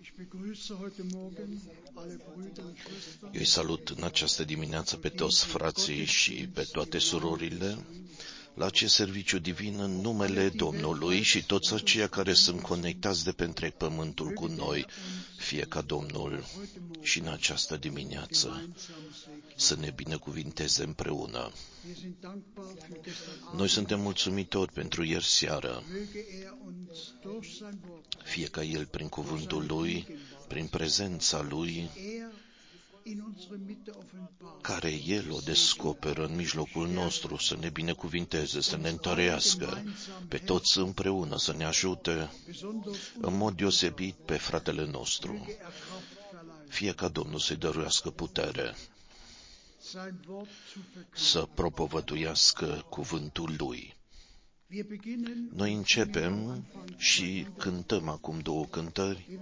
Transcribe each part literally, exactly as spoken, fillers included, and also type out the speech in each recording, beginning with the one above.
Eu îi salut în această dimineață pe toți frații și pe toate surorile la acest serviciu divin în numele Domnului și toți aceia care sunt conectați de pe întreg pământul cu noi, fie ca Domnul și în această dimineață să ne binecuvinteze împreună. Noi suntem mulțumitori pentru ieri seară, fie ca El prin cuvântul Lui, prin prezența Lui, care El o descoperă în mijlocul nostru, să ne binecuvinteze, să ne întărească pe toți împreună, să ne ajute în mod deosebit pe fratele nostru. Fie ca Domnul să-i dăruiască putere să propovăduiască cuvântul Lui. Noi începem și cântăm acum două cântări.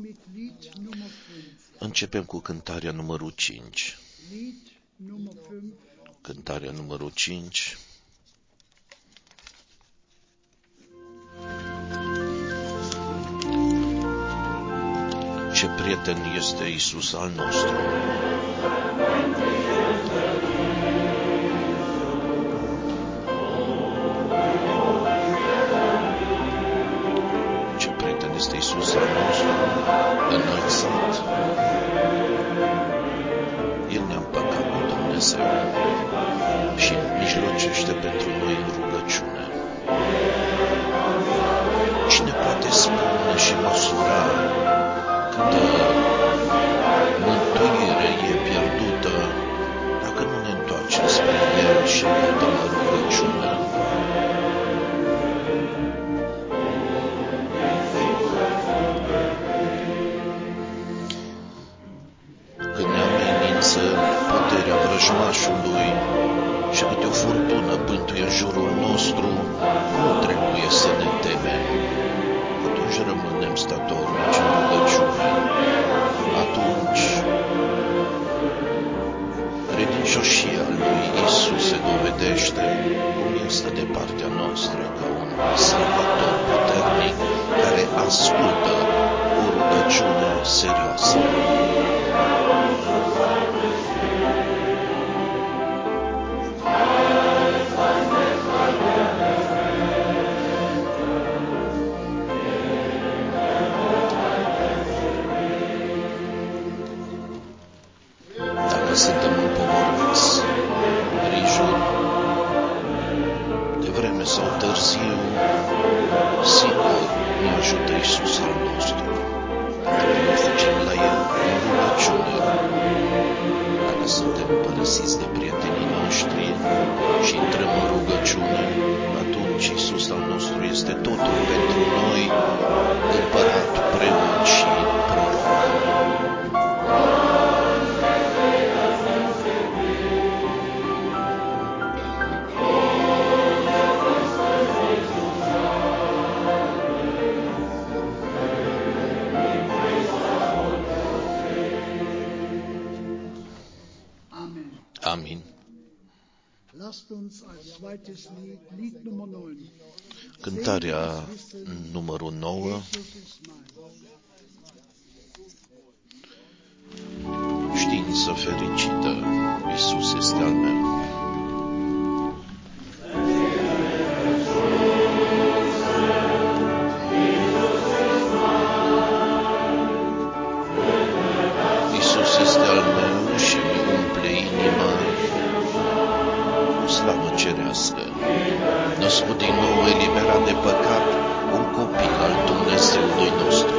Începem cu cântarea numărul cinci. Cântarea numărul cinci. Ce prieten este Iisus al nostru! Ce prieten este Iisus al nostru, înălțat. El ne-a împăcat cu Dumnezeu și mijlocește pentru noi în rugăciune. Cine poate spune și măsura câtă mântuire e pierdută dacă nu ne întoarcem spre El și îl dăm în rugăciune? Când ne amenință puterea vrăjmașului și câte o furtună bântuie în jurul nostru, nu trebuie să ne temem. Atunci rămânem statornici în rugăciune. Atunci credincioșia lui Iisus se dovedește cum este de partea noastră ca un salvator puternic care ascultă o rugăciune serioasă. Suntem împovărați, grijuri, de vreme sau târziu, sigur ne ajută Iisus al nostru. Dacă ne fugim la El în rugăciune, dacă suntem părăsiți de prietenii noștri și intrăm în rugăciune, atunci Iisus al nostru este totul pentru noi, împărat, preot și proroc. Amin. Cântarea numărul nouă. Știință fericită, Iisus este al meu. Iisus este al meu și mi umple inima cu slavă cerească. Născut din nou, eliberat de păcat, un copil al Dumnezeului nostru.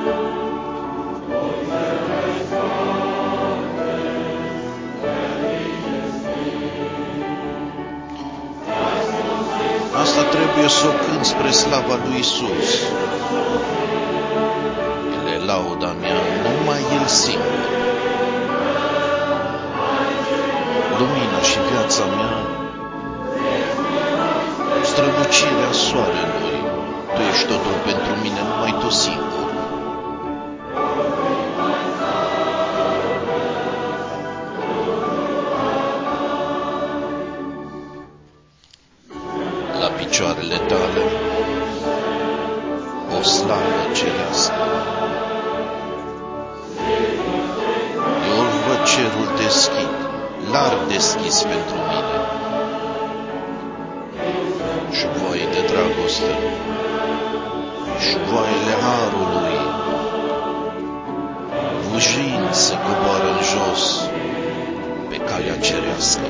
Asta trebuie să o cânt spre slava lui Iisus. El e lauda mea, numai El singur. Lumina și viața mea, strălucirea soarelui. Tu ești totul pentru mine, numai Tu singur. La picioarele Tale, o slavă cerească. deschis pentru mine. Și voi de dragoste, și voile harului, vâjind se coboară în jos pe calea cerească.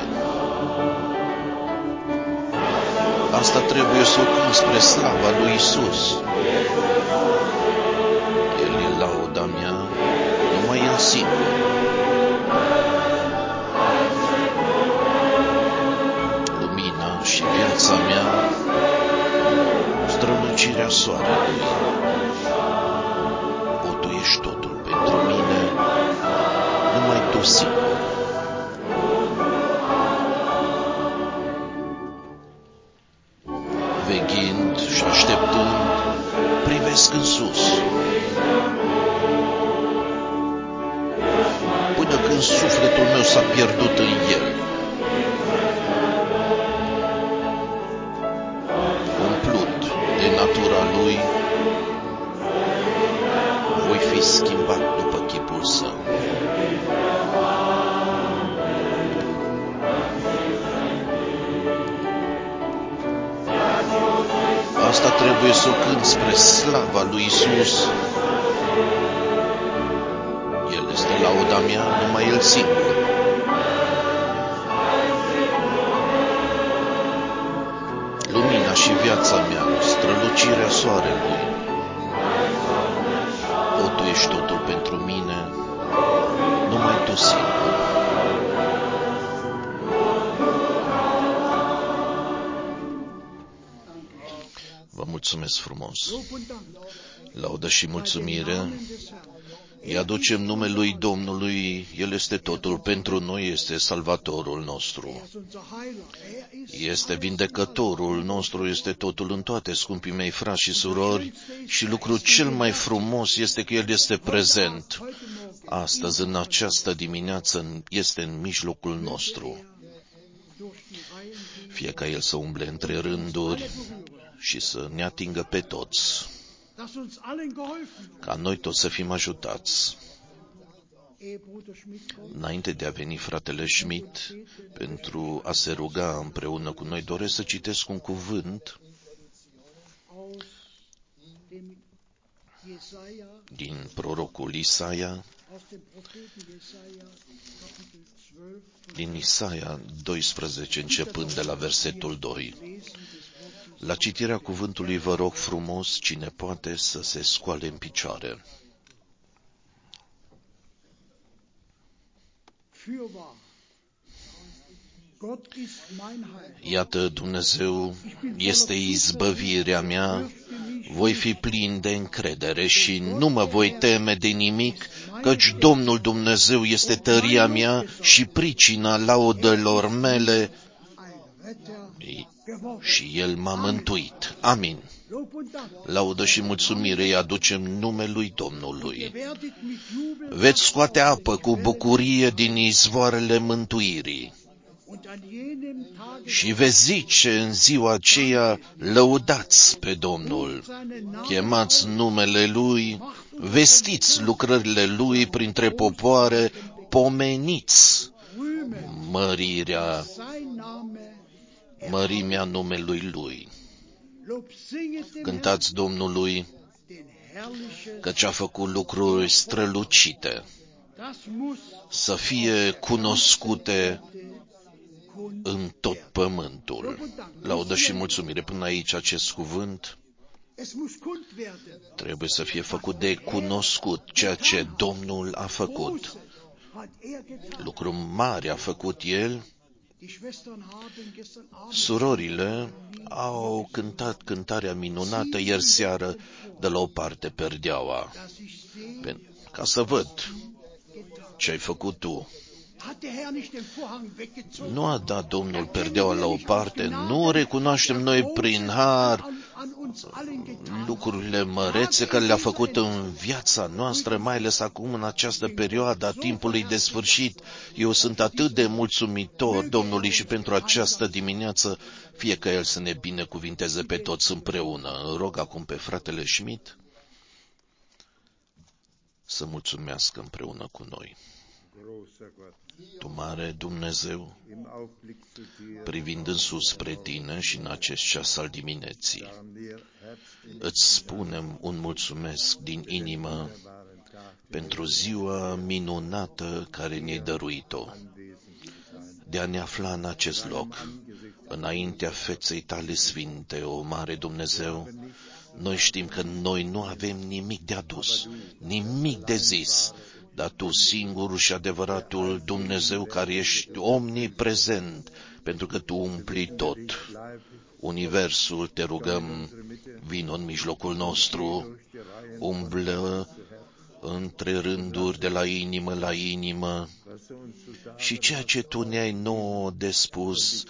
Asta trebuie să o cânt spre slava lui Isus. El e lauda mea, numai El singur. Lumina și viața mea, strălucirea soarelui. O, Tu ești totul pentru mine, numai Tu singur. Veghind și așteptând, privesc în sus, până când sufletul meu s-a pierdut în El. Umplut de natura Lui, voi fi schimbat după chipul Său. Asta trebuie să o cânt spre slava lui Isus. El este lauda mea, numai El singur. Lumina și viața mea, strălucirea soarelui. O, Tu ești totul pentru mine, numai Tu singur. Vă mulțumesc frumos. Laudă și mulțumire îi aducem numelui Domnului. El este totul pentru noi, este Salvatorul nostru. Este vindecătorul nostru, este totul în toate, scumpii mei frați și surori, și lucrul cel mai frumos este că El este prezent. Astăzi, în această dimineață, este în mijlocul nostru. Fie ca El să umble între rânduri și să ne atingă pe toți, ca noi toți să fim ajutați. Înainte de a veni fratele Schmidt pentru a se ruga împreună cu noi, doresc să citesc un cuvânt din prorocul Isaia, din Isaia doisprezece, începând de la versetul doi. La citirea cuvântului vă rog frumos, cine poate să se scoale în picioare. Iată, Dumnezeu este izbăvirea mea, voi fi plin de încredere și nu mă voi teme de nimic, căci Domnul Dumnezeu este tăria mea și pricina laudelor mele și El m-a mântuit. Amin. Laudă și mulțumire îi aducem numelui Domnului. Veți scoate apă cu bucurie din izvoarele mântuirii. Și veți zice în ziua aceea, lăudați pe Domnul, chemați numele Lui, vestiți lucrările Lui printre popoare, pomeniți mărirea, mărimea numelui Lui. Cântați Domnului, căci a făcut lucruri strălucite, să fie cunoscute în tot pământul. Laudă și mulțumire. Până aici acest cuvânt trebuie să fie făcut de cunoscut, ceea ce Domnul a făcut. Lucru mare a făcut El. Surorile au cântat cântarea minunată ieri seară de la o parte perdeaua, ca să văd ce ai făcut tu. Nu a dat Domnul perdeaua la o parte, nu recunoaștem noi prin har lucrurile mărețe care le-a făcut în viața noastră, mai ales acum în această perioadă a timpului de sfârșit. Eu sunt atât de mulțumitor Domnului și pentru această dimineață, fie că El să ne binecuvinteze pe toți împreună. Îl rog acum pe fratele Schmidt să mulțumească împreună cu noi. Tu, mare Dumnezeu, privind în sus spre Tine și în acest ceas al dimineții, îți spunem un mulțumesc din inimă pentru ziua minunată care ne-ai dăruit-o, de a ne afla în acest loc, înaintea feței Tale sfinte, o mare Dumnezeu. Noi știm că noi nu avem nimic de adus, nimic de zis, dar Tu, singurul și adevăratul Dumnezeu care ești omniprezent, pentru că Tu umpli tot universul, te rugăm, vino în mijlocul nostru, umblă între rânduri de la inimă la inimă și ceea ce Tu ne-ai nouă de spus,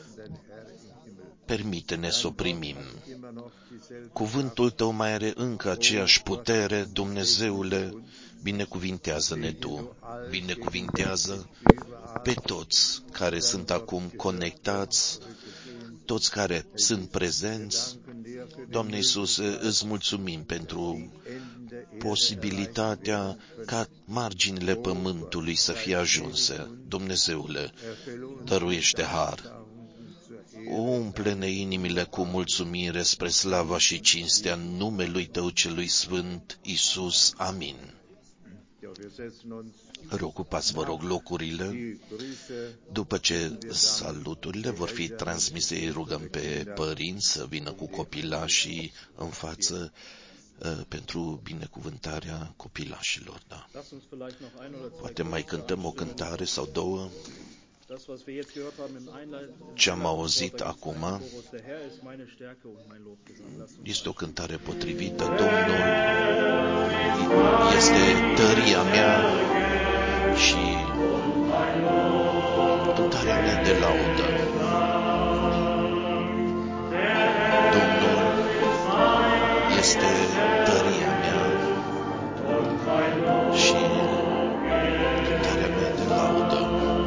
permite-ne să o primim. Cuvântul Tău mai are încă aceeași putere, Dumnezeule, binecuvintează-ne Tu, binecuvintează pe toți care sunt acum conectați, toți care sunt prezenți. Doamne Iisuse, îți mulțumim pentru posibilitatea ca marginile pământului să fie ajunse. Dumnezeule, dăruiește har. Umple-ne inimile cu mulțumire spre slava și cinstea numelui Tău celui sfânt, Iisus. Amin. Reocupați, vă rog, locurile. După ce saluturile vor fi transmise, îi rugăm pe părinți să vină cu copilașii în față pentru binecuvântarea copilașilor. Da. Poate mai cântăm o cântare sau două. Ce am auzit acum este o cântare potrivită. Domnul este tăria mea și cântarea mea de laudă. Domnul este tăria mea și cântarea mea de laudă.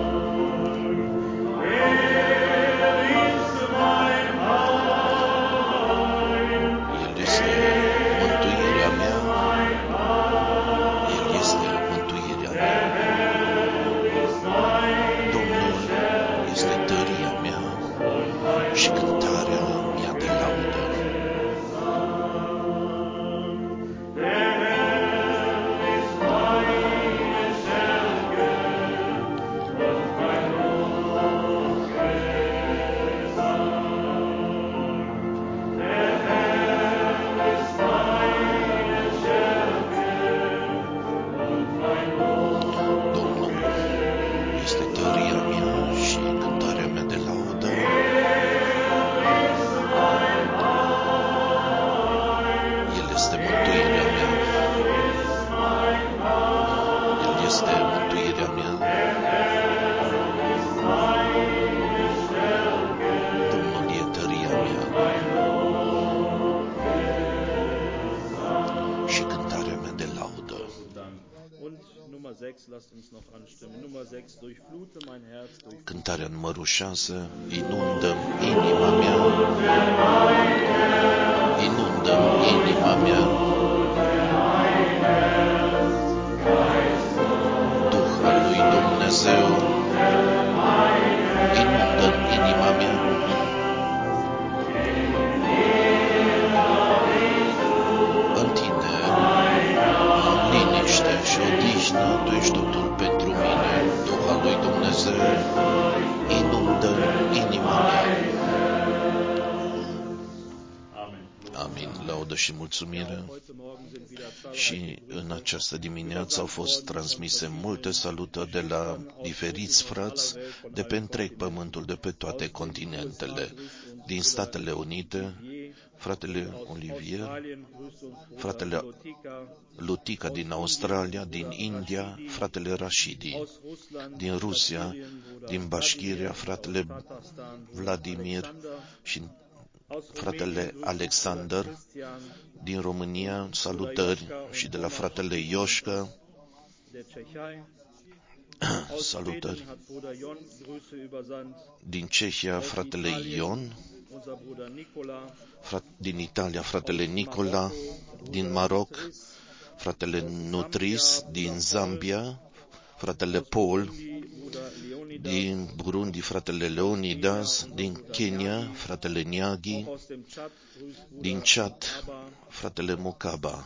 El este mântuirea mea. El este mântuirea mea. Domnul este tăria mea și cântarea mea de laudă. Cântarea numărul șase, inundă inima mea, inundă inima mea, Duh al lui Dumnezeu, inundă inima mea. În Tine am liniște și odihnă, Tu ești totul pentru mine, Duh al lui Dumnezeu, inundă inima mea. Amin. Laudă și mulțumire. Și în această dimineață au fost transmise multe salutări de la diferiți frați de pe întreg pământul, de pe toate continentele. Din Statele Unite, fratele Olivier, fratele Lutica din Australia, din India, fratele Rashidi, din Rusia, din Bașchiria, fratele Vladimir și fratele Alexander, din România, salutări și de la fratele Ioșca, salutări din Cehia, fratele Ion, din Italia, fratele Nicola, din Maroc, fratele Nutris, din Zambia, fratele Paul, din Burundi, fratele Leonidas, din Kenya, fratele Nyagi, din Chad, fratele Mukaba,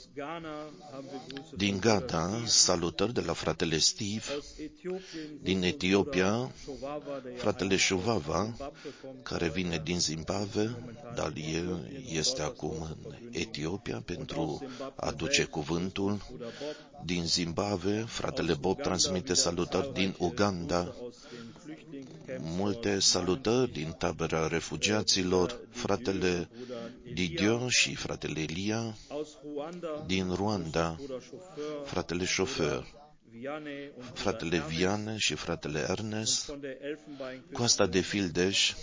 din Ghana, salutări de la fratele Steve, din Etiopia, fratele Shuvava, care vine din Zimbabwe, dar el este acum în Etiopia pentru a aduce cuvântul. Din Zimbabwe, fratele Bob transmite salutări din Uganda, multe salutări din tabăra refugiaților, fratele Didio și fratele Elia, din Rwanda, fratele șofer, fratele Viane și fratele Ernest, Coasta de Fildeș,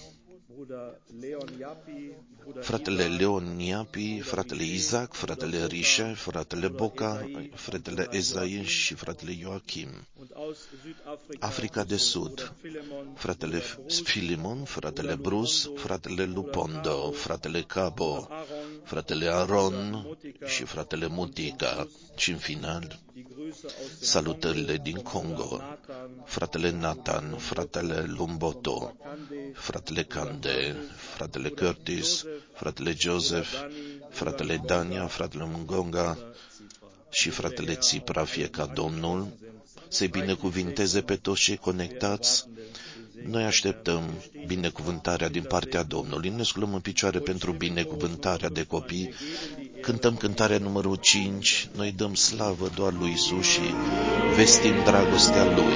fratele Leon Iapi, fratele Isaac, fratele Rișe, fratele Boca, fratele Ezai și fratele Joachim. Africa de Sud, fratele Filimon, fratele Bruce, fratele Lupondo, fratele Cabo, fratele Aron și fratele Mutica. Și în final, salutările din Congo, fratele Nathan, fratele Lumboto, fratele Kande, fratele Curtis, fratele Joseph, fratele Dania, fratele Mungonga și fratele Țipra, fie ca Domnul să-i binecuvinteze pe toți cei conectați. Noi așteptăm binecuvântarea din partea Domnului. Ne sculăm în picioare pentru binecuvântarea de copii. Cântăm cântarea numărul cinci. Noi dăm slavă doar lui Isus și vestim dragostea Lui.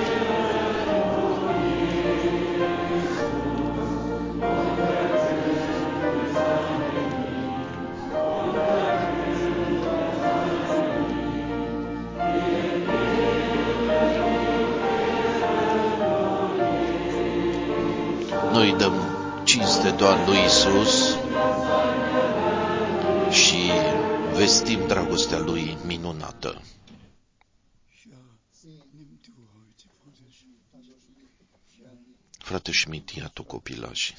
Noi dăm cinste doar lui Isus și vestim dragostea Lui minunată. Frate Schmidt, ia tu copilașii.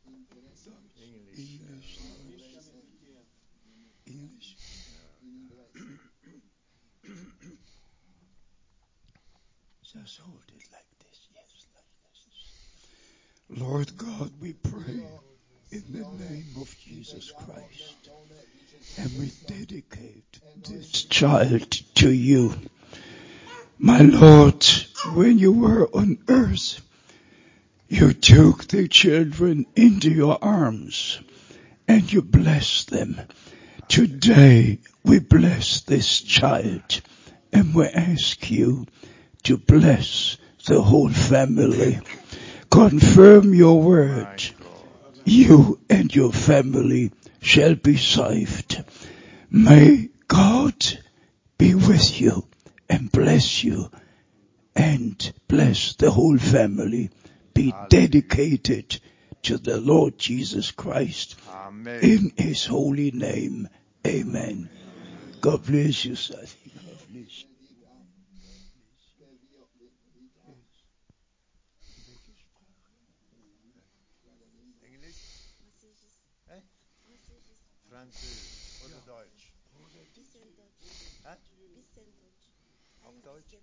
Lord God, we pray in the name of Jesus Christ, and we dedicate this child to you. My Lord, when you were on earth, you took the children into your arms and you blessed them. Today we bless this child and we ask you to bless the whole family. Confirm your word. You and your family shall be saved. May God be with you and bless you and bless the whole family. Be dedicated to the Lord Jesus Christ. Amen. In His holy name. Amen. God bless you, son. God bless you. Französisch oder Deutsch? Hä? Auf Deutsch?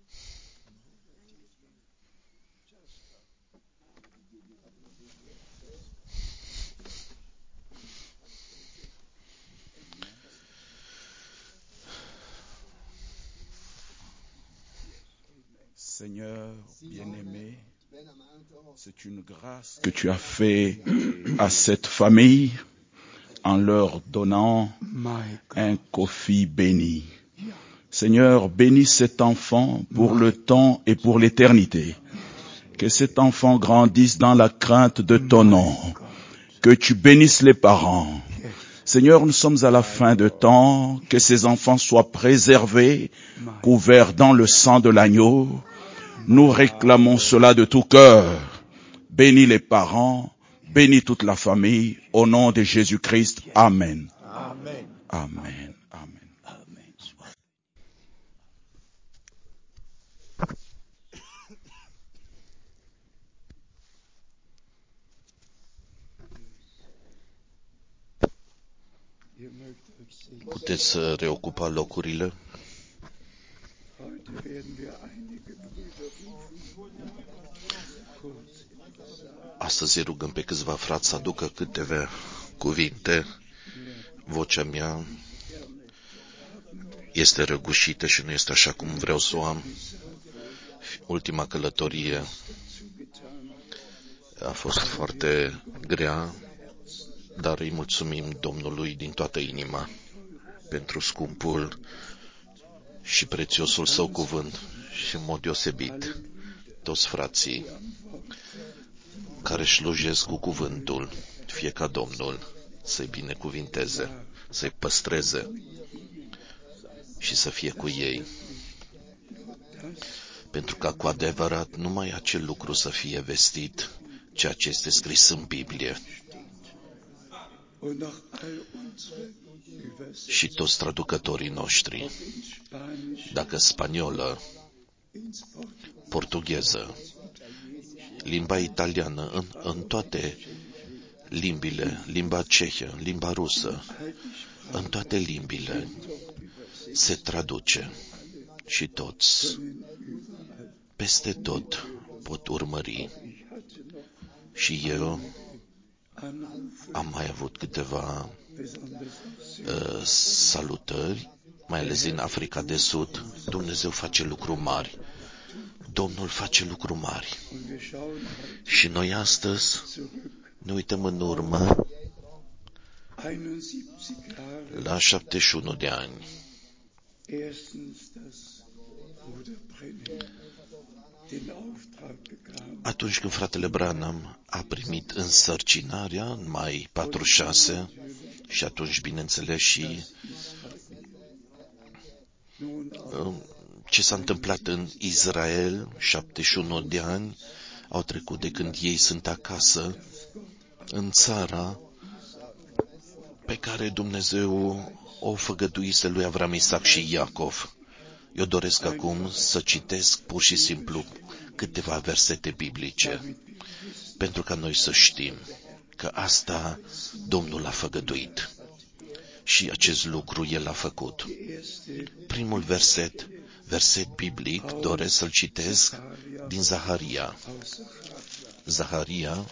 Seigneur bien-aimé, c'est une grâce que tu as fait à cette famille en leur donnant un Kofi béni. Seigneur, bénis cet enfant pour le temps et pour l'éternité. Que cet enfant grandisse dans la crainte de ton nom. Que tu bénisses les parents. Seigneur, nous sommes à la fin de temps. Que ces enfants soient préservés, couverts dans le sang de l'agneau. Nous réclamons cela de tout cœur. Bénis les parents, bénis toute la famille, au nom de Jésus-Christ. Amen. Amen. Amen. Amen. Amen. Puteți să reocupa locurile. Heute werden wir einige Brüder rufen, kurz etwas sagen. Astăzi îi rugăm pe câțiva frați să aducă câteva cuvinte. Vocea mea este răgușită și nu este așa cum vreau să o am. Ultima călătorie a fost foarte grea, dar îi mulțumim Domnului din toată inima pentru scumpul și prețiosul Său cuvânt și în mod deosebit toți frații care slujesc cu cuvântul, fie ca Domnul să-i binecuvinteze, să-i păstreze și să fie cu ei. Pentru că cu adevărat numai acel lucru să fie vestit, ceea ce este scris în Biblie. Și toți traducătorii noștri, dacă spaniolă, portugheză, limba italiană, în, în toate limbile, limba cehă, limba rusă, în toate limbile se traduce și toți, peste tot, pot urmări. Și eu am mai avut câteva uh, salutări, mai ales din Africa de Sud. Dumnezeu face lucruri mari. Domnul face lucruri mari. Și noi astăzi ne uităm în urmă la șaptezeci și unu de ani. Atunci când fratele Branham a primit însărcinarea în mai patruzeci și șase și atunci, bineînțeles, și ce s-a întâmplat în Israel, șaptezeci și unu de ani au trecut de când ei sunt acasă în țara pe care Dumnezeu o făgăduise lui Avram, Isaac și Iacov. Eu doresc acum să citesc pur și simplu câteva versete biblice, pentru ca noi să știm că asta Domnul a făgăduit și acest lucru El a făcut. Primul verset, verset biblic, doresc să-l citesc din Zaharia. Zaharia,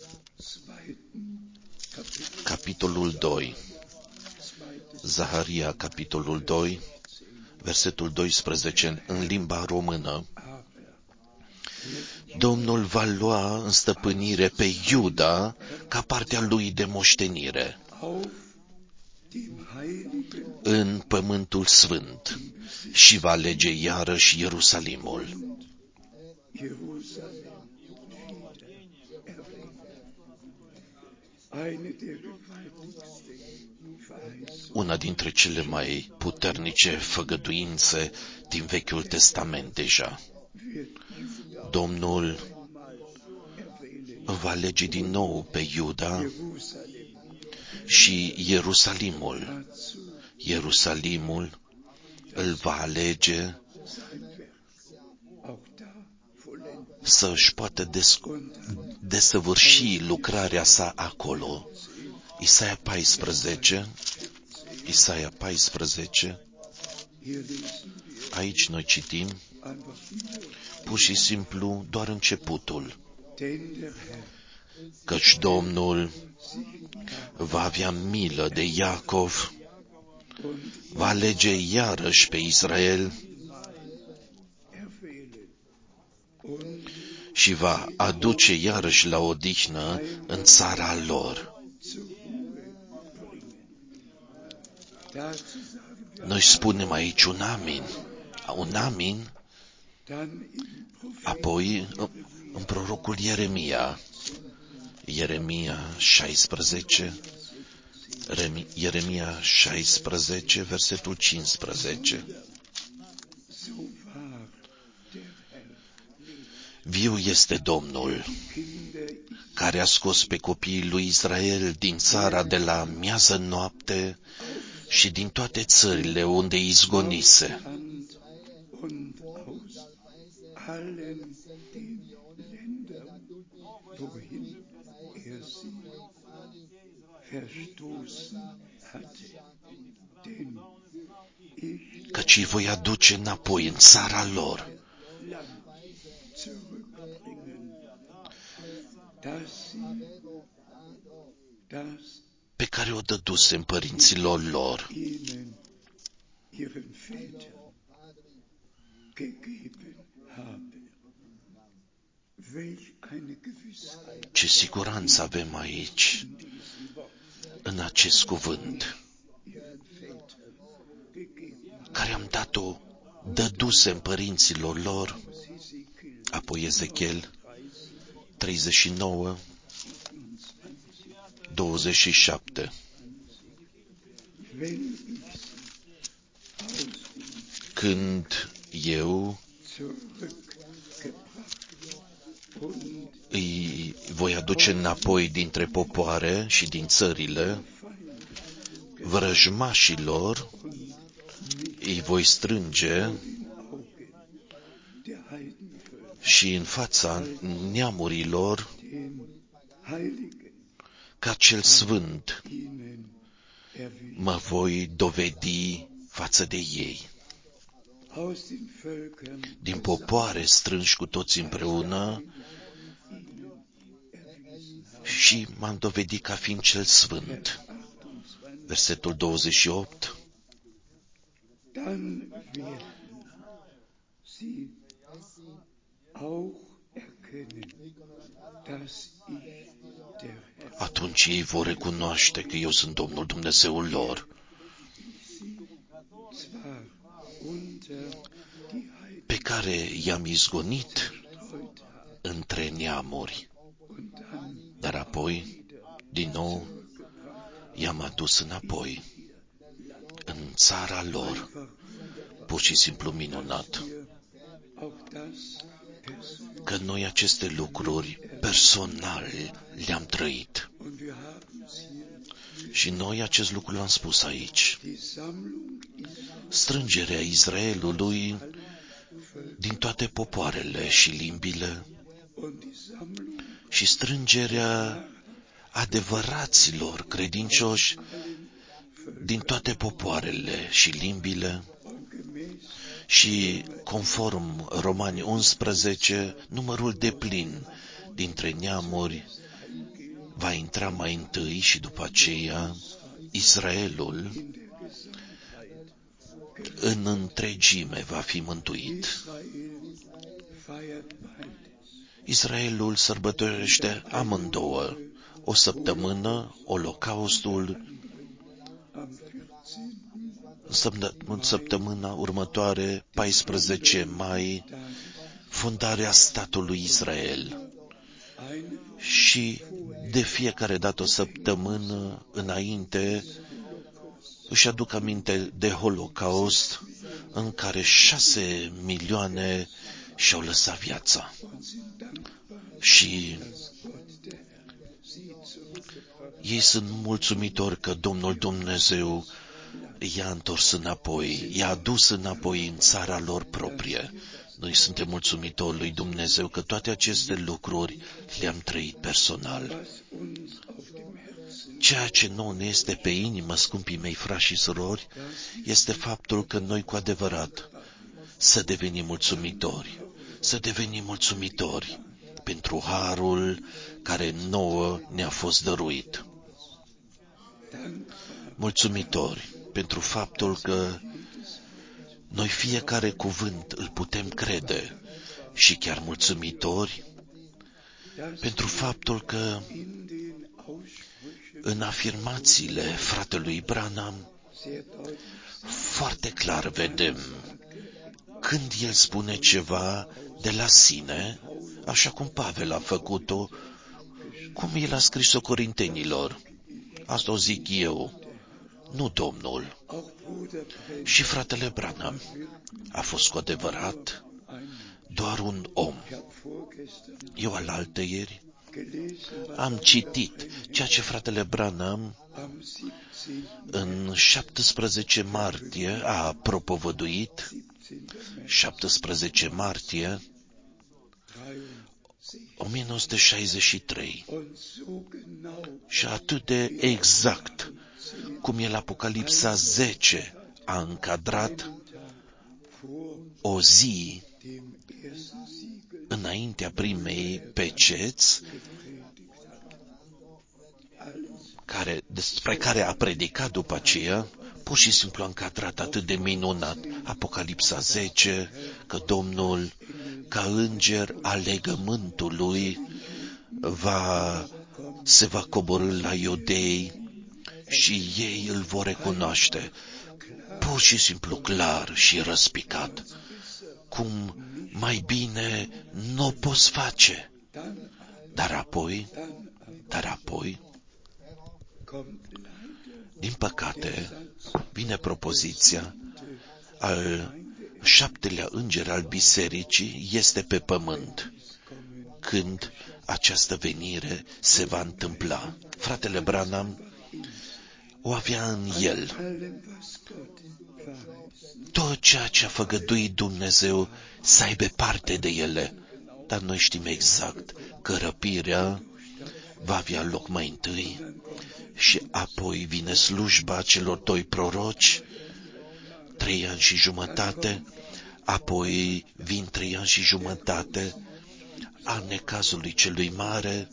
capitolul doi. Zaharia, capitolul doi, versetul doisprezece, în limba română. Domnul va lua în stăpânire pe Iuda ca partea lui de moștenire în pământul sfânt și va alege iarăși Ierusalimul. Una dintre cele mai puternice făgăduințe din Vechiul Testament deja. Domnul va alege din nou pe Iuda și Ierusalimul. Ierusalimul îl va alege să își poată des- desăvârși lucrarea sa acolo. Isaia paisprezece, Isaia paisprezece, aici noi citim pur și simplu doar începutul. Căci Domnul va avea milă de Iacov, va alege iarăși pe Israel și va aduce iarăși la odihnă în țara lor. Noi spunem aici un amin, un amin, apoi în prorocul Ieremia, Ieremia șaisprezece, Ieremia șaisprezece, versetul cincisprezece. Viu este Domnul, care a scos pe copiii lui Israel din țara de la miază noapte și din toate țările unde izgonise. căci îi voi aduce înapoi în țara lor. Pe care o dădusem părinților lor. Ce siguranță avem aici, în acest cuvânt, care am dat-o, dădusem părinților lor. Apoi Ezechiel treizeci și nouă, douăzeci și șapte. Când eu îi voi aduce înapoi dintre popoare și din țările, vrăjmașilor îi voi strânge și în fața neamurilor, ca cel sfânt, mă voi dovedi față de ei. Din popoare strânși cu toți împreună și m-am dovedit ca fiind cel sfânt. Versetul douăzeci și opt. Atunci ei vor recunoaște că eu sunt Domnul Dumnezeul lor, pe care i-am izgonit între neamuri, dar apoi, din nou, i-am adus înapoi în țara lor. Pur și simplu minunat că noi aceste lucruri personal le-am trăit. Și noi acest lucru l-am spus aici. Strângerea Israelului din toate popoarele și limbile și strângerea adevăraților credincioși din toate popoarele și limbile și conform Romani unsprezece, numărul deplin dintre neamuri va intra mai întâi și după aceea Israelul în întregime va fi mântuit. Israelul sărbătorește amândouă, o săptămână, Holocaustul, în săptămâna următoare, paisprezece mai, fundarea statului Israel. Și de fiecare dată o săptămână înainte își aduc aminte de Holocaust, în care șase milioane și-au lăsat viața. Și ei sunt mulțumitori că Domnul Dumnezeu i-a întors înapoi, i-a adus înapoi în țara lor proprie. Noi suntem mulțumitori lui Dumnezeu că toate aceste lucruri le-am trăit personal. Ceea ce nouă ne este pe inimă, scumpii mei frați și surori, este faptul că noi cu adevărat să devenim mulțumitori, să devenim mulțumitori pentru harul care nouă ne-a fost dăruit. Mulțumitori pentru faptul că noi fiecare cuvânt îl putem crede și chiar mulțumitori pentru faptul că în afirmațiile fratelui Branham foarte clar vedem când el spune ceva de la sine, așa cum Pavel a făcut-o, cum el a scris-o Corintenilor. Asta o zic eu, nu Domnul. Și fratele Branham a fost cu adevărat doar un om. Eu alaltăieri am citit ceea ce fratele Branham în șaptesprezece martie a propovăduit, șaptesprezece martie o mie nouă sute șaizeci și trei. Și atât de exact cum el Apocalipsa zece a încadrat o zi înaintea primei peceți, care, despre care a predicat după aceea, pur și simplu a încadrat atât de minunat Apocalipsa zece, că Domnul, ca înger al legământului, va, se va coborî la iudei și ei îl vor recunoaște, pur și simplu clar și răspicat, cum mai bine nu o poți face. Dar apoi, dar apoi, din păcate, vine propoziția, al șaptelea înger al bisericii este pe pământ, când această venire se va întâmpla. Fratele Branham o avea în el. Tot ceea ce a făgăduit Dumnezeu să aibă parte de ele. Dar noi știm exact că răpirea va avea loc mai întâi și apoi vine slujba celor doi proroci, trei ani și jumătate, apoi vin trei ani și jumătate a necazului celui mare.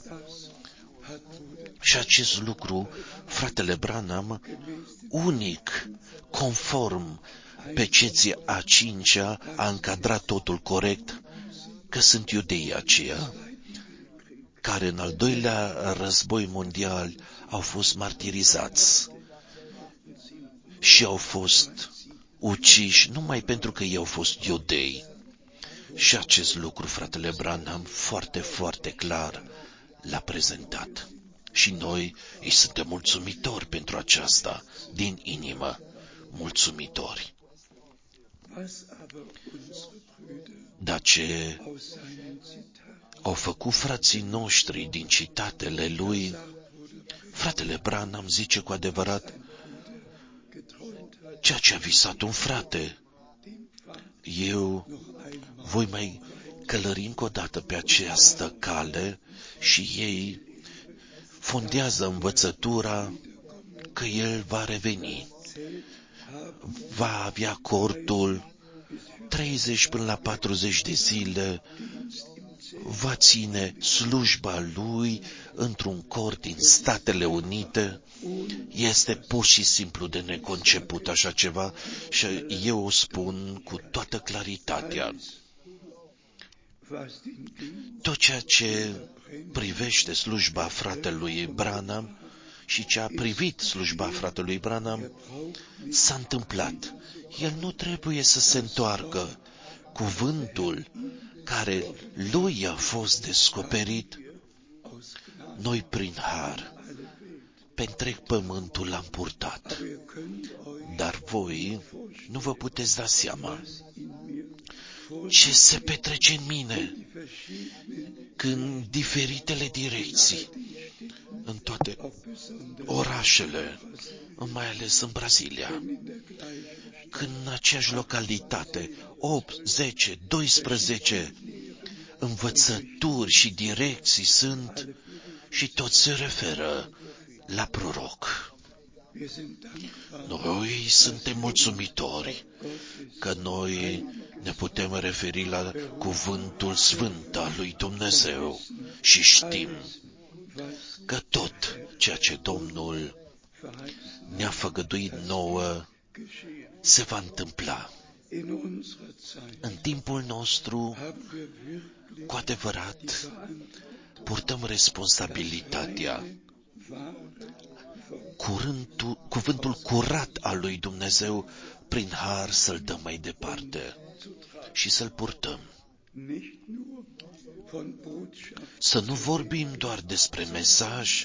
Și acest lucru, fratele Branham, unic, conform peceții a cincea, a încadrat totul corect, că sunt iudeii aceia, care în al doilea război mondial au fost martirizați și au fost uciși numai pentru că ei au fost iudei. Și acest lucru, fratele Branham, foarte, foarte clar l-a prezentat. Și noi îi suntem mulțumitori pentru aceasta, din inimă, mulțumitori. Dar ce au făcut frații noștri din citatele lui, fratele Branham zice cu adevărat ceea ce a visat un frate. Eu voi mai călări încă o dată pe această cale și ei fondează învățătura că el va reveni. Va avea cortul treizeci până la patruzeci de zile, va ține slujba lui într-un cort din Statele Unite. Este pur și simplu de neconceput așa ceva și eu o spun cu toată claritatea. Tot ceea ce privește slujba fratelui Branham și ce a privit slujba fratelui Branham s-a întâmplat. El nu trebuie să se întoarcă. Cuvântul care lui a fost descoperit, noi prin har pe întreg pământul l-am purtat. Dar voi nu vă puteți da seama ce se petrece în mine când diferitele direcții, în toate orașele, mai ales în Brazilia, când în aceeași localitate, opt, zece, doisprezece învățături și direcții sunt și tot se referă la proroc. Noi suntem mulțumitori că noi ne putem referi la cuvântul sfânt al lui Dumnezeu și știm că tot ceea ce Domnul ne-a făgăduit nouă se va întâmpla. În timpul nostru, cu adevărat, purtăm responsabilitatea. Curântul, cuvântul curat al lui Dumnezeu, prin har să-l dăm mai departe și să-l purtăm. Să nu vorbim doar despre mesaj,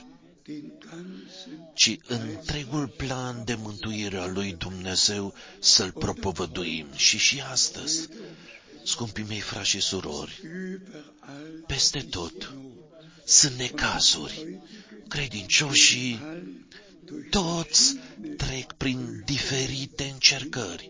ci întregul plan de mântuire a lui Dumnezeu să-l propovăduim. Și și astăzi, scumpii mei frați și surori, peste tot sunt necazuri. Credincioșii toți trec prin diferite încercări.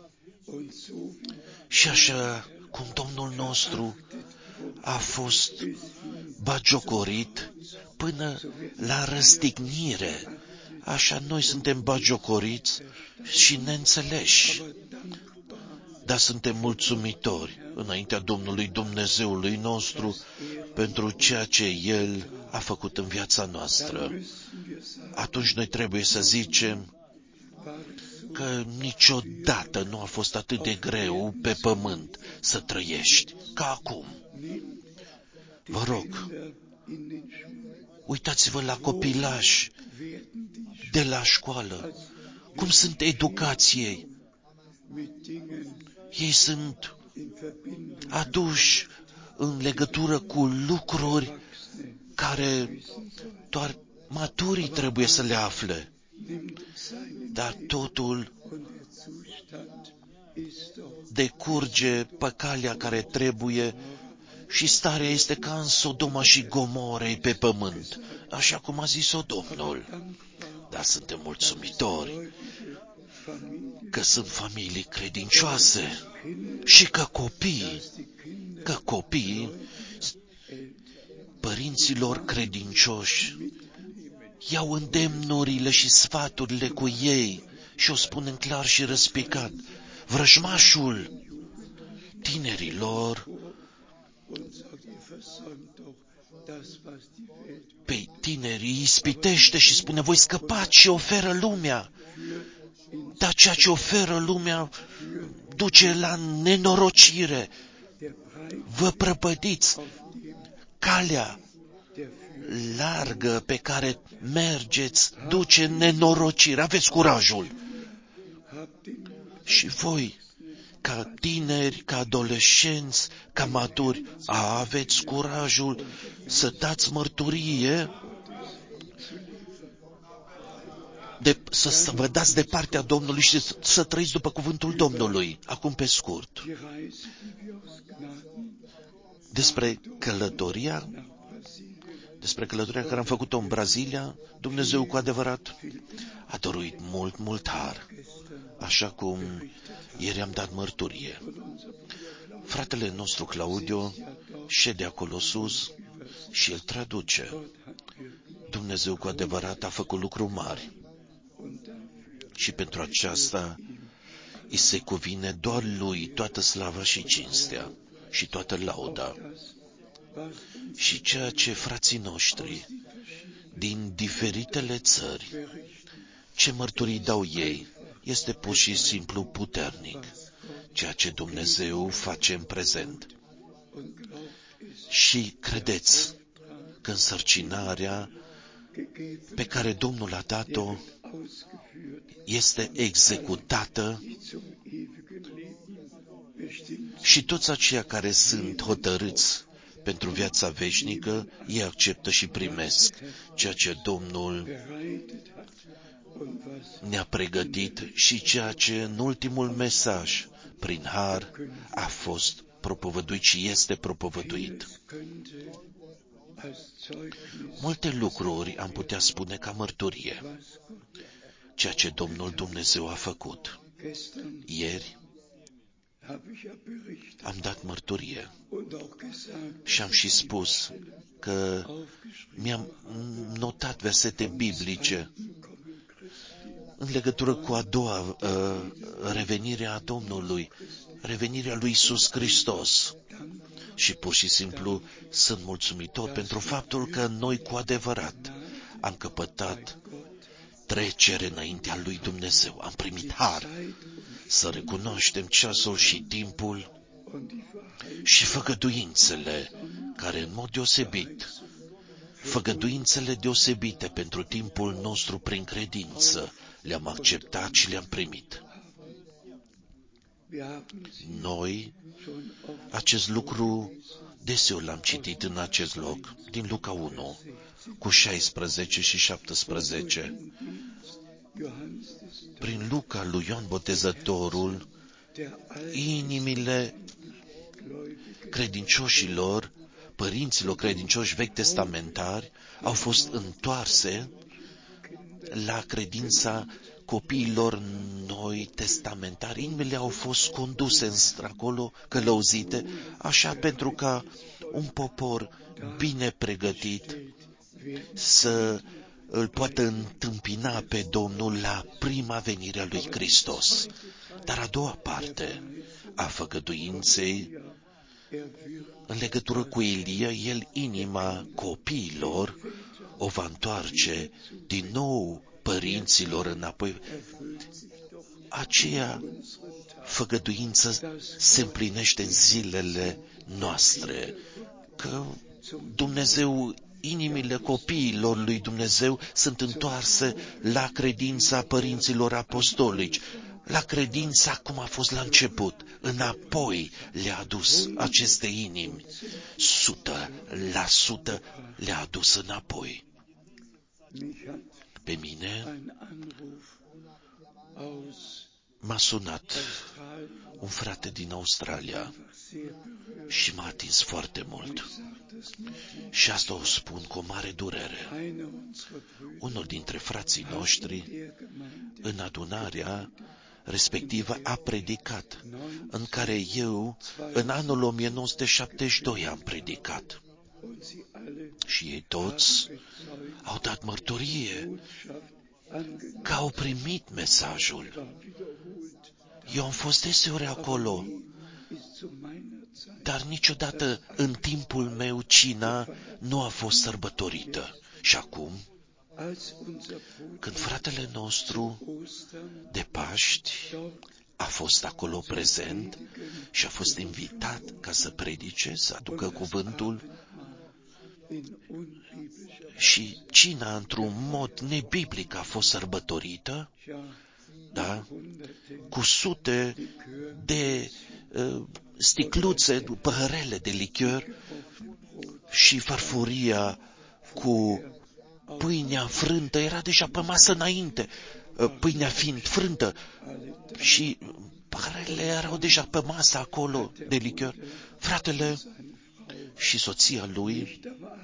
Și așa cum Domnul nostru a fost bagiocorit până la răstignire, așa noi suntem bagiocoriți și neînțeleși. dar suntem mulțumitori înaintea Domnului Dumnezeului nostru pentru ceea ce El a făcut în viața noastră. Atunci noi trebuie să zicem că niciodată nu a fost atât de greu pe pământ să trăiești ca acum. Vă rog, uitați-vă la copilași de la școală, cum sunt educați ei. Ei sunt aduși în legătură cu lucruri care doar maturii trebuie să le afle. Dar totul decurge pe calea care trebuie și starea este ca în Sodoma și Gomorei pe pământ, așa cum a zis-o Domnul. Dar suntem mulțumitori că sunt familii credincioase și că copiii, că copiii părinților credincioși iau îndemnurile și sfaturile cu ei și o spun în clar și răspicat. Vrăjmașul tinerilor pe tinerii ispitește și spune, voi scăpați și oferă lumea. Dar ceea ce oferă lumea duce la nenorocire. Vă prăpădiți. Calea largă pe care mergeți duce în nenorocire. Aveți curajul. Și voi, ca tineri, ca adolescenți, ca maturi, aveți curajul să dați mărturie, de, să, să vă dați de partea Domnului și să, să trăiți după cuvântul Domnului. Acum pe scurt, despre călătoria, despre călătoria care am făcut-o în Brazilia, Dumnezeu cu adevărat a dăruit mult, mult har, așa cum ieri am dat mărturie. Fratele nostru Claudio șede acolo sus și el traduce. Dumnezeu cu adevărat a făcut lucruri mari și pentru aceasta îi se cuvine doar lui toată slava și cinstea și toată lauda. Și ceea ce frații noștri din diferitele țări, ce mărturii dau ei, este pur și simplu puternic, ceea ce Dumnezeu face în prezent. Și credeți că însărcinarea pe care Domnul a dat-o este executată și toți aceia care sunt hotărâți pentru viața veșnică, ei acceptă și primesc ceea ce Domnul ne-a pregătit și ceea ce în ultimul mesaj, prin har, a fost propovăduit și este propovăduit. Multe lucruri am putea spune ca mărturie, ceea ce Domnul Dumnezeu a făcut. Ieri am dat mărturie și am și spus că mi-am notat versete biblice în legătură cu a doua uh, revenire a Domnului, revenirea lui Iisus Hristos. Și pur și simplu sunt mulțumitor pentru faptul că noi cu adevărat am căpătat trecere înaintea lui Dumnezeu. Am primit har să recunoaștem ceasul și timpul și făgăduințele care în mod deosebit, făgăduințele deosebite pentru timpul nostru prin credință, le-am acceptat și le-am primit. Noi, acest lucru, deseori l-am citit în acest loc, din Luca unu, cu șaisprezece și șaptesprezece. Prin Luca lui Ioan Botezătorul, inimile credincioșilor, părinților credincioși vechi testamentari, au fost întoarse la credința copiilor noi testamentari. Inimile au fost conduse acolo, călăuzite, așa pentru ca un popor bine pregătit să îl poată întâmpina pe Domnul la prima venire a lui Hristos. Dar a doua parte, a făgăduinței, în legătură cu Ilie, el inima copiilor o va întoarce din nou părinților înapoi. Aceea făgăduință se împlinește în zilele noastre, că Dumnezeu, inimile copiilor lui Dumnezeu sunt întoarse la credința părinților apostolici, la credința cum a fost la început, înapoi le-a adus aceste inimi, sută la sută le-a adus înapoi. Pe mine m-a sunat un frate din Australia și m-a atins foarte mult. Și asta o spun cu o mare durere. Unul dintre frații noștri în adunarea respectivă a predicat, în care eu, în anul o mie nouă sute șaptezeci și doi, am predicat. Și ei toți au dat mărturie că au primit mesajul. Eu am fost deseori acolo, dar niciodată în timpul meu cina nu a fost sărbătorită. Și acum, când fratele nostru de Paști a fost acolo prezent și a fost invitat ca să predice, să aducă cuvântul, și cina într-un mod nebiblic a fost sărbătorită, da, cu sute de uh, sticluțe, păhărele de lichior și farfuria cu pâinea frântă era deja pe masă înainte, pâinea fiind frântă și păhărele erau deja pe masă acolo de lichior. Fratele și soția lui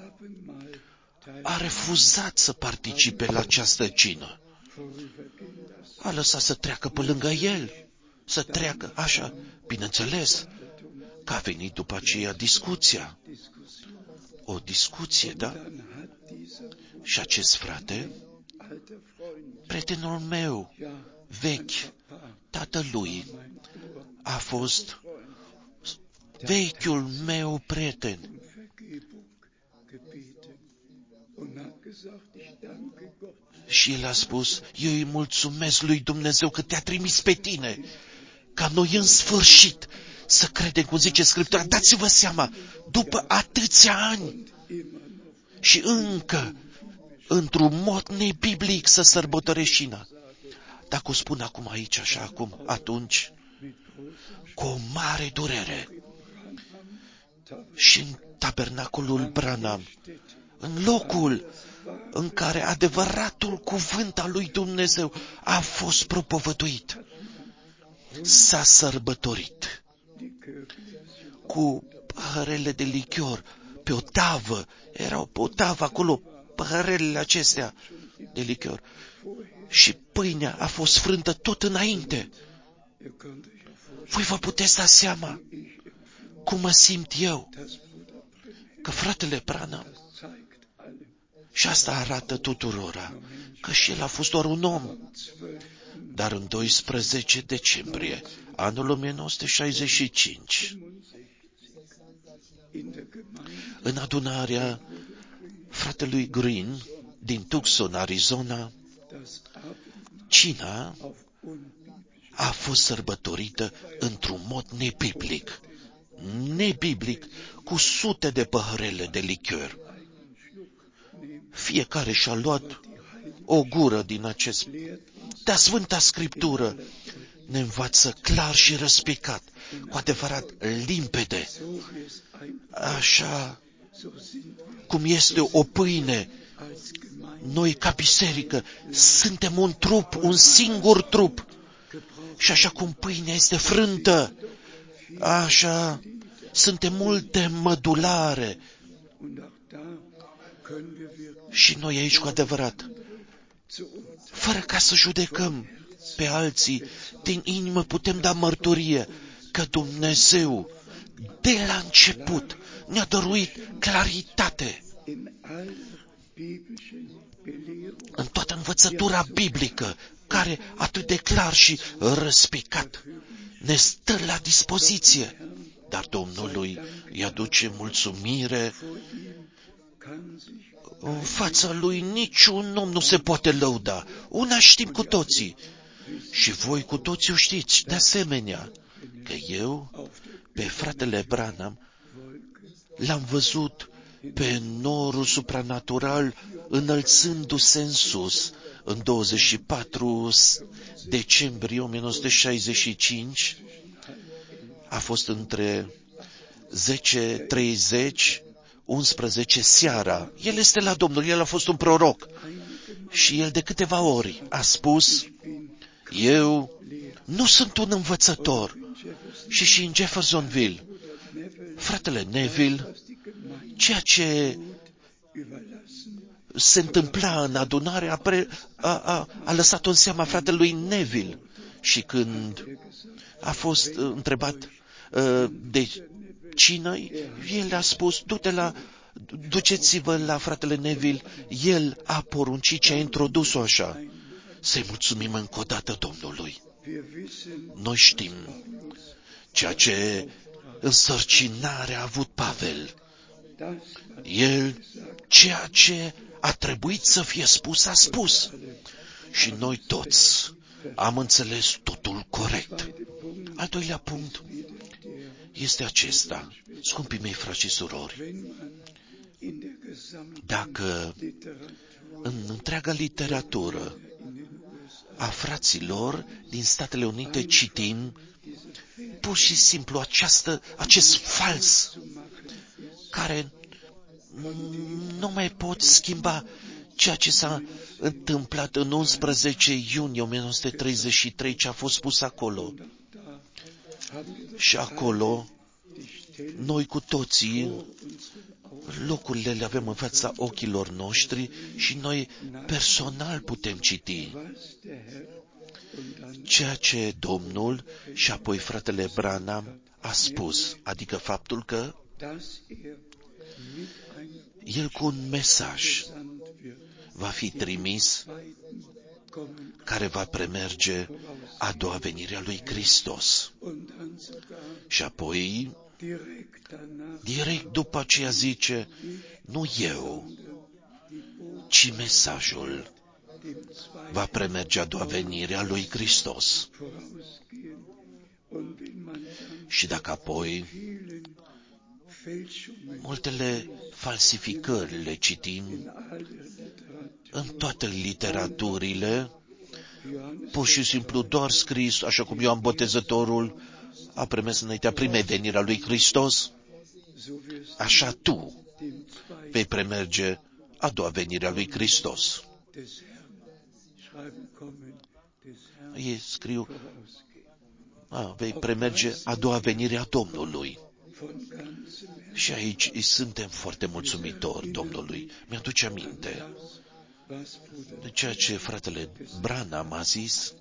a refuzat să participe la această cină. A lăsat să treacă pe lângă el, să treacă așa, bineînțeles, că a venit după aceea discuția. O discuție, da? Și acest frate, prietenul meu, vechi, tatălui, a fost vechiul meu prieten. Și el a spus, eu îi mulțumesc lui Dumnezeu că te-a trimis pe tine, ca noi în sfârșit să credem, cum zice Scriptura. Dați-vă seama, după atâția ani și încă, într-un mod nebiblic, să sărbătorești cina. Dacă o spun acum aici, așa acum, atunci, cu o mare durere, și în tabernacolul Branham, în locul în care adevăratul cuvânt al lui Dumnezeu a fost propovăduit, s-a sărbătorit cu păhărele de lichior pe o tavă, erau pe o tavă acolo păhărelele acestea de lichior și pâinea a fost frântă tot înainte. Voi vă puteți da seama cum mă simt eu, că fratele Branham, și asta arată tuturora, că și el a fost doar un om. Dar în doisprezece decembrie, anul o mie nouă sute șaizeci și cinci, în adunarea fratelui Green din Tucson, Arizona, cina a fost sărbătorită într-un mod nebiblic, nebiblic, cu sute de păhărele de lichior. Fiecare și-a luat o gură din acest... Dar Sfânta Scriptură ne învață clar și răspicat, cu adevărat limpede, așa cum este o pâine. Noi, ca biserică, suntem un trup, un singur trup. Și așa cum pâinea este frântă, așa suntem multe mădulare. Și noi aici, cu adevărat, fără ca să judecăm pe alții, din inimă putem da mărturie că Dumnezeu, de la început, ne-a dăruit claritate în toată învățătura biblică, care atât de clar și răspicat ne stă la dispoziție. Dar Domnului îi aduce mulțumire. În fața lui niciun om nu se poate lăuda. Una știm cu toții. Și voi cu toții o știți, de asemenea, că eu, pe fratele Branham, l-am văzut pe norul supranatural înălțându-se în sus în douăzeci și patru decembrie o mie nouă sute șaizeci și cinci. A fost între zece treizeci, unsprezece seara. El este la Domnul, el a fost un proroc. Și el de câteva ori a spus: eu nu sunt un învățător. Și și în Jeffersonville, fratele Neville, ceea ce se întâmpla în adunare a, pre, a, a, a lăsat-o în seama fratelui Neville. Și când a fost întrebat uh, de cină, el a spus: du-te la, duceți-vă la fratele Neville, el a poruncit ce a introdus-o așa. Să-i mulțumim încă o dată Domnului. Noi știm ceea ce însărcinare a avut Pavel. El, ceea ce a trebuit să fie spus, a spus. Și noi toți am înțeles totul corect. Al doilea punct este acesta. Scumpii mei frați și surori, dacă în întreaga literatură a fraților din Statele Unite citim pur și simplu această, acest fals care nu mai pot schimba ceea ce s-a întâmplat în unsprezece iunie o mie nouă sute treizeci și trei, ce a fost spus acolo. Și acolo, noi cu toții, locurile le avem în fața ochilor noștri și noi personal putem citi ceea ce Domnul și apoi fratele Branham a spus, adică faptul că el cu un mesaj va fi trimis care va premerge a doua venire a lui Hristos. Și apoi, direct după aceea zice, nu eu, ci mesajul va premerge a doua venire a lui Hristos. Și dacă apoi multele falsificări le citim în toate literaturile, pur și simplu doar scris, așa cum Ioan Botezătorul a premis înaintea primei veniri a lui Hristos, așa tu vei premerge a doua venire a lui Hristos. Ei scriu, a, vei premerge a doua venire a Domnului. Și aici îi suntem foarte mulțumitori Domnului. Mi-aduce aminte de ceea ce fratele Branham a zis,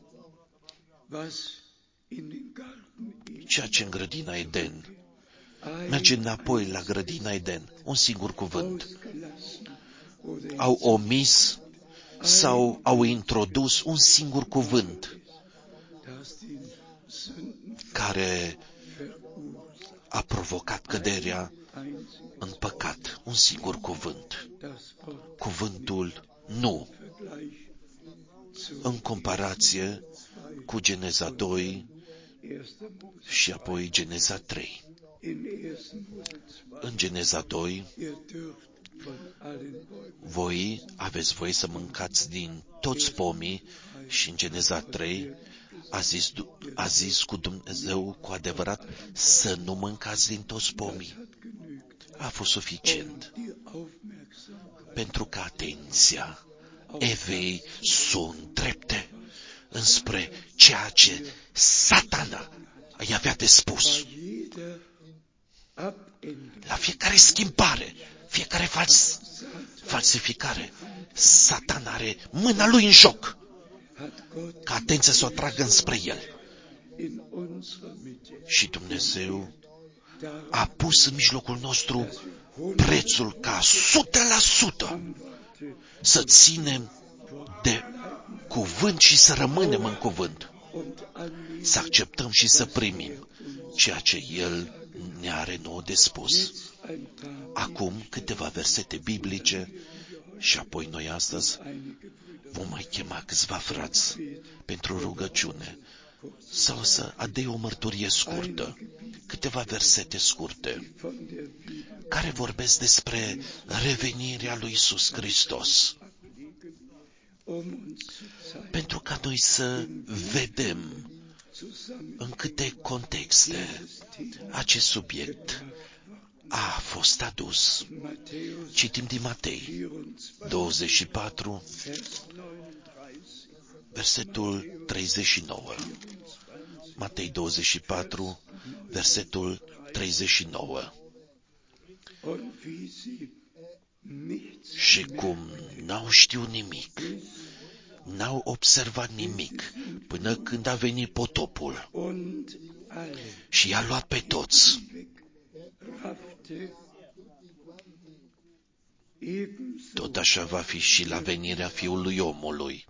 ceea ce în grădina Eden. Merge înapoi la grădina Eden, un singur cuvânt. Au omis sau au introdus un singur cuvânt care a provocat căderea în păcat. Un singur cuvânt. Cuvântul nu. În comparație cu Geneza doi și apoi Geneza trei. În Geneza doi, voi aveți voie să mâncați din toți pomii, și în Geneza trei a zis, a zis cu Dumnezeu cu adevărat să nu mâncați din toți pomii. A fost suficient pentru că atenția Evei sunt drepte înspre ceea ce Satana îi avea de spus. La fiecare schimbare, fiecare fals, falsificare, Satana are mâna lui în joc, ca atenția să o tragă înspre el. Și Dumnezeu a pus în mijlocul nostru prețul ca o sută la sută să ținem de cuvânt și să rămânem în cuvânt. Să acceptăm și să primim ceea ce El ne are nouă de spus. Acum câteva versete biblice și apoi noi astăzi vom mai chema câțiva frați pentru rugăciune sau să adei o mărturie scurtă, câteva versete scurte care vorbesc despre revenirea lui Iisus Hristos, pentru ca noi să vedem în câte contexte acest subiect a fost adus. Citim din Matei douăzeci și patru, versetul treizeci și nouă. Matei douăzeci și patru, versetul treizeci și nouă. Și cum n-au știut nimic, n-au observat nimic, până când a venit potopul și i-a luat pe toți. Tot așa va fi și la venirea Fiului Omului.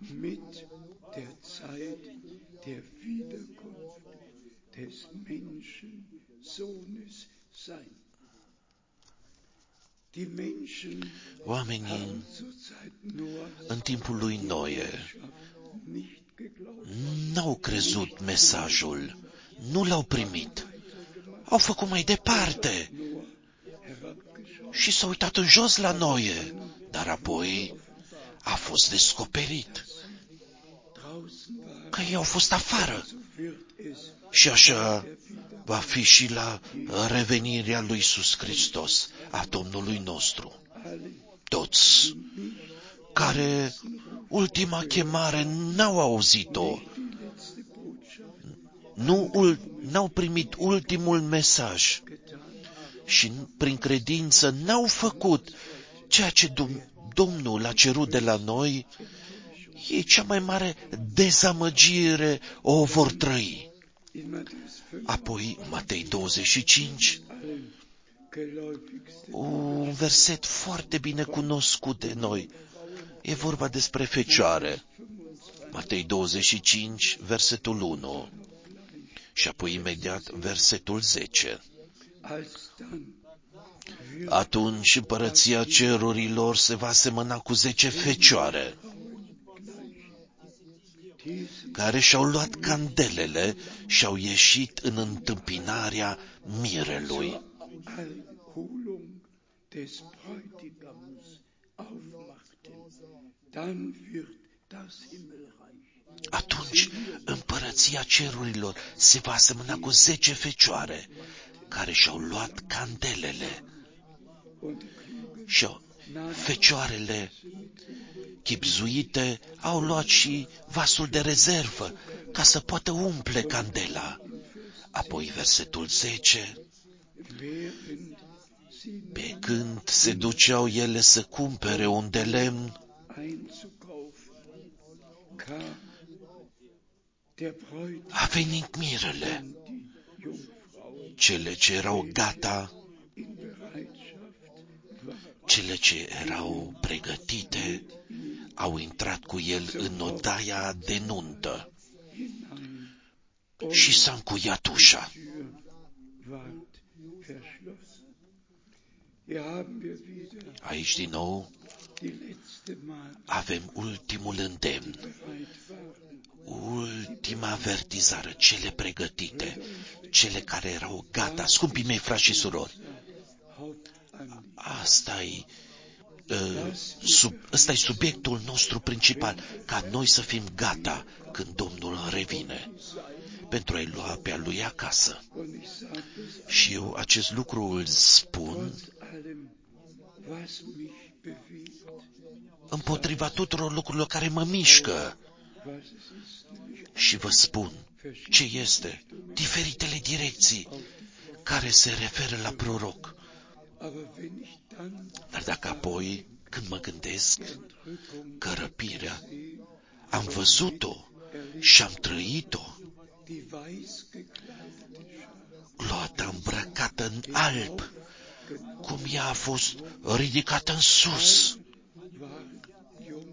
Oamenii în timpul lui Noe n-au crezut mesajul, nu l-au primit, au făcut mai departe și s-au uitat în jos la Noe, dar apoi a fost descoperit că ei au fost afară. Și așa va fi și la revenirea lui Iisus Hristos, a Domnului nostru. Toți care ultima chemare n-au auzit-o, nu, n-au primit ultimul mesaj și prin credință n-au făcut ceea ce Domnul a cerut de la noi, ei cea mai mare dezamăgire o vor trăi. Apoi, Matei douăzeci și cinci, un verset foarte bine cunoscut de noi. E vorba despre fecioare. Matei douăzeci și cinci, versetul unu. Și apoi imediat versetul zece. Atunci împărăția cerurilor se va semăna cu zece fecioare, care și-au luat candelele și au ieșit în întâmpinarea mirelui. Atunci împărăția cerurilor se va asemăna cu zece fecioare care și-au luat candelele și fecioarele chibzuite au luat și vasul de rezervă ca să poată umple candela. Apoi versetul zece. Pe când se duceau ele să cumpere un de lemn, a venit mirele. Cele ce erau gata, cele ce erau pregătite, au intrat cu el în odaia de nuntă și s-a încuiat ușa. Aici din nou avem ultimul îndemn, ultima avertizare, cele pregătite, cele care erau gata. Scumpii mei, frați și surori, asta-i uh, sub, ăsta e subiectul nostru principal, ca noi să fim gata când Domnul revine, pentru a-i lua pe a lui acasă. Și eu acest lucru îl spun împotriva tuturor lucrurilor care mă mișcă. Și vă spun ce este, diferitele direcții care se referă la proroc. Dar dacă apoi, când mă gândesc că răpirea, am văzut-o și am trăit-o, gloata îmbrăcată în alb, cum ea a fost ridicată în sus,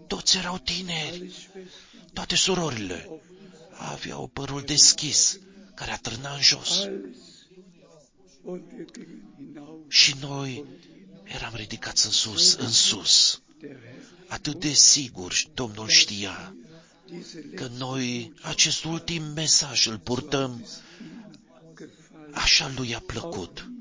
Toți erau tineri, toate surorile aveau părul deschis, care atârna în jos. Și noi eram ridicați în sus, în sus. Atât de sigur Domnul știa că noi acest ultim mesaj îl purtăm, așa lui a plăcut.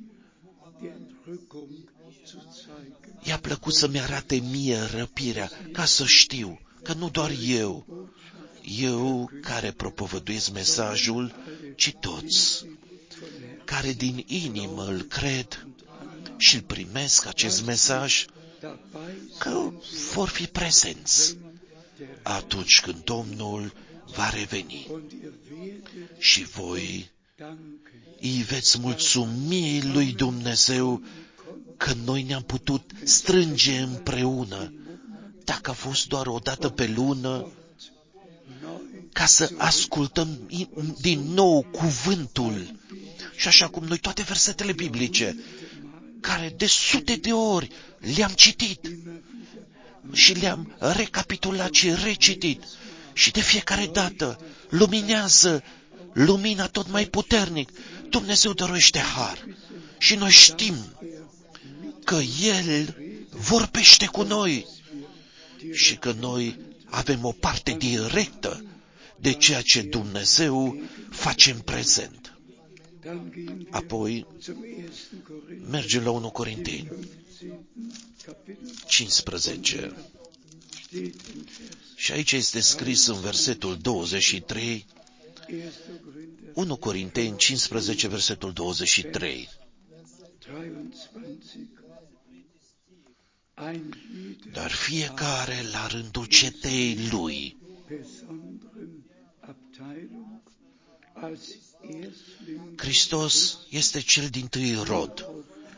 I-a plăcut să-mi arate mie răpirea, ca să știu că nu doar eu, eu care propovăduiesc mesajul, ci toți care din inimă îl cred și îl primesc acest mesaj, că vor fi prezenți atunci când Domnul va reveni. Și voi îi veți mulțumi lui Dumnezeu că noi ne-am putut strânge împreună, dacă a fost doar o dată pe lună, ca să ascultăm din nou cuvântul. Și așa cum noi toate versetele biblice, care de sute de ori le-am citit și le-am recapitulat și recitit, și de fiecare dată luminează lumina tot mai puternic. Dumnezeu dăruiește har și noi știm că El vorbește cu noi și că noi avem o parte directă de ceea ce Dumnezeu face în prezent. Apoi mergem la unu Corinteni cincisprezece. Și aici este scris în versetul douăzeci și trei, unu Corinteni cincisprezece, versetul douăzeci și trei. Dar fiecare la rândul cetei lui, Hristos este cel dintâi rod.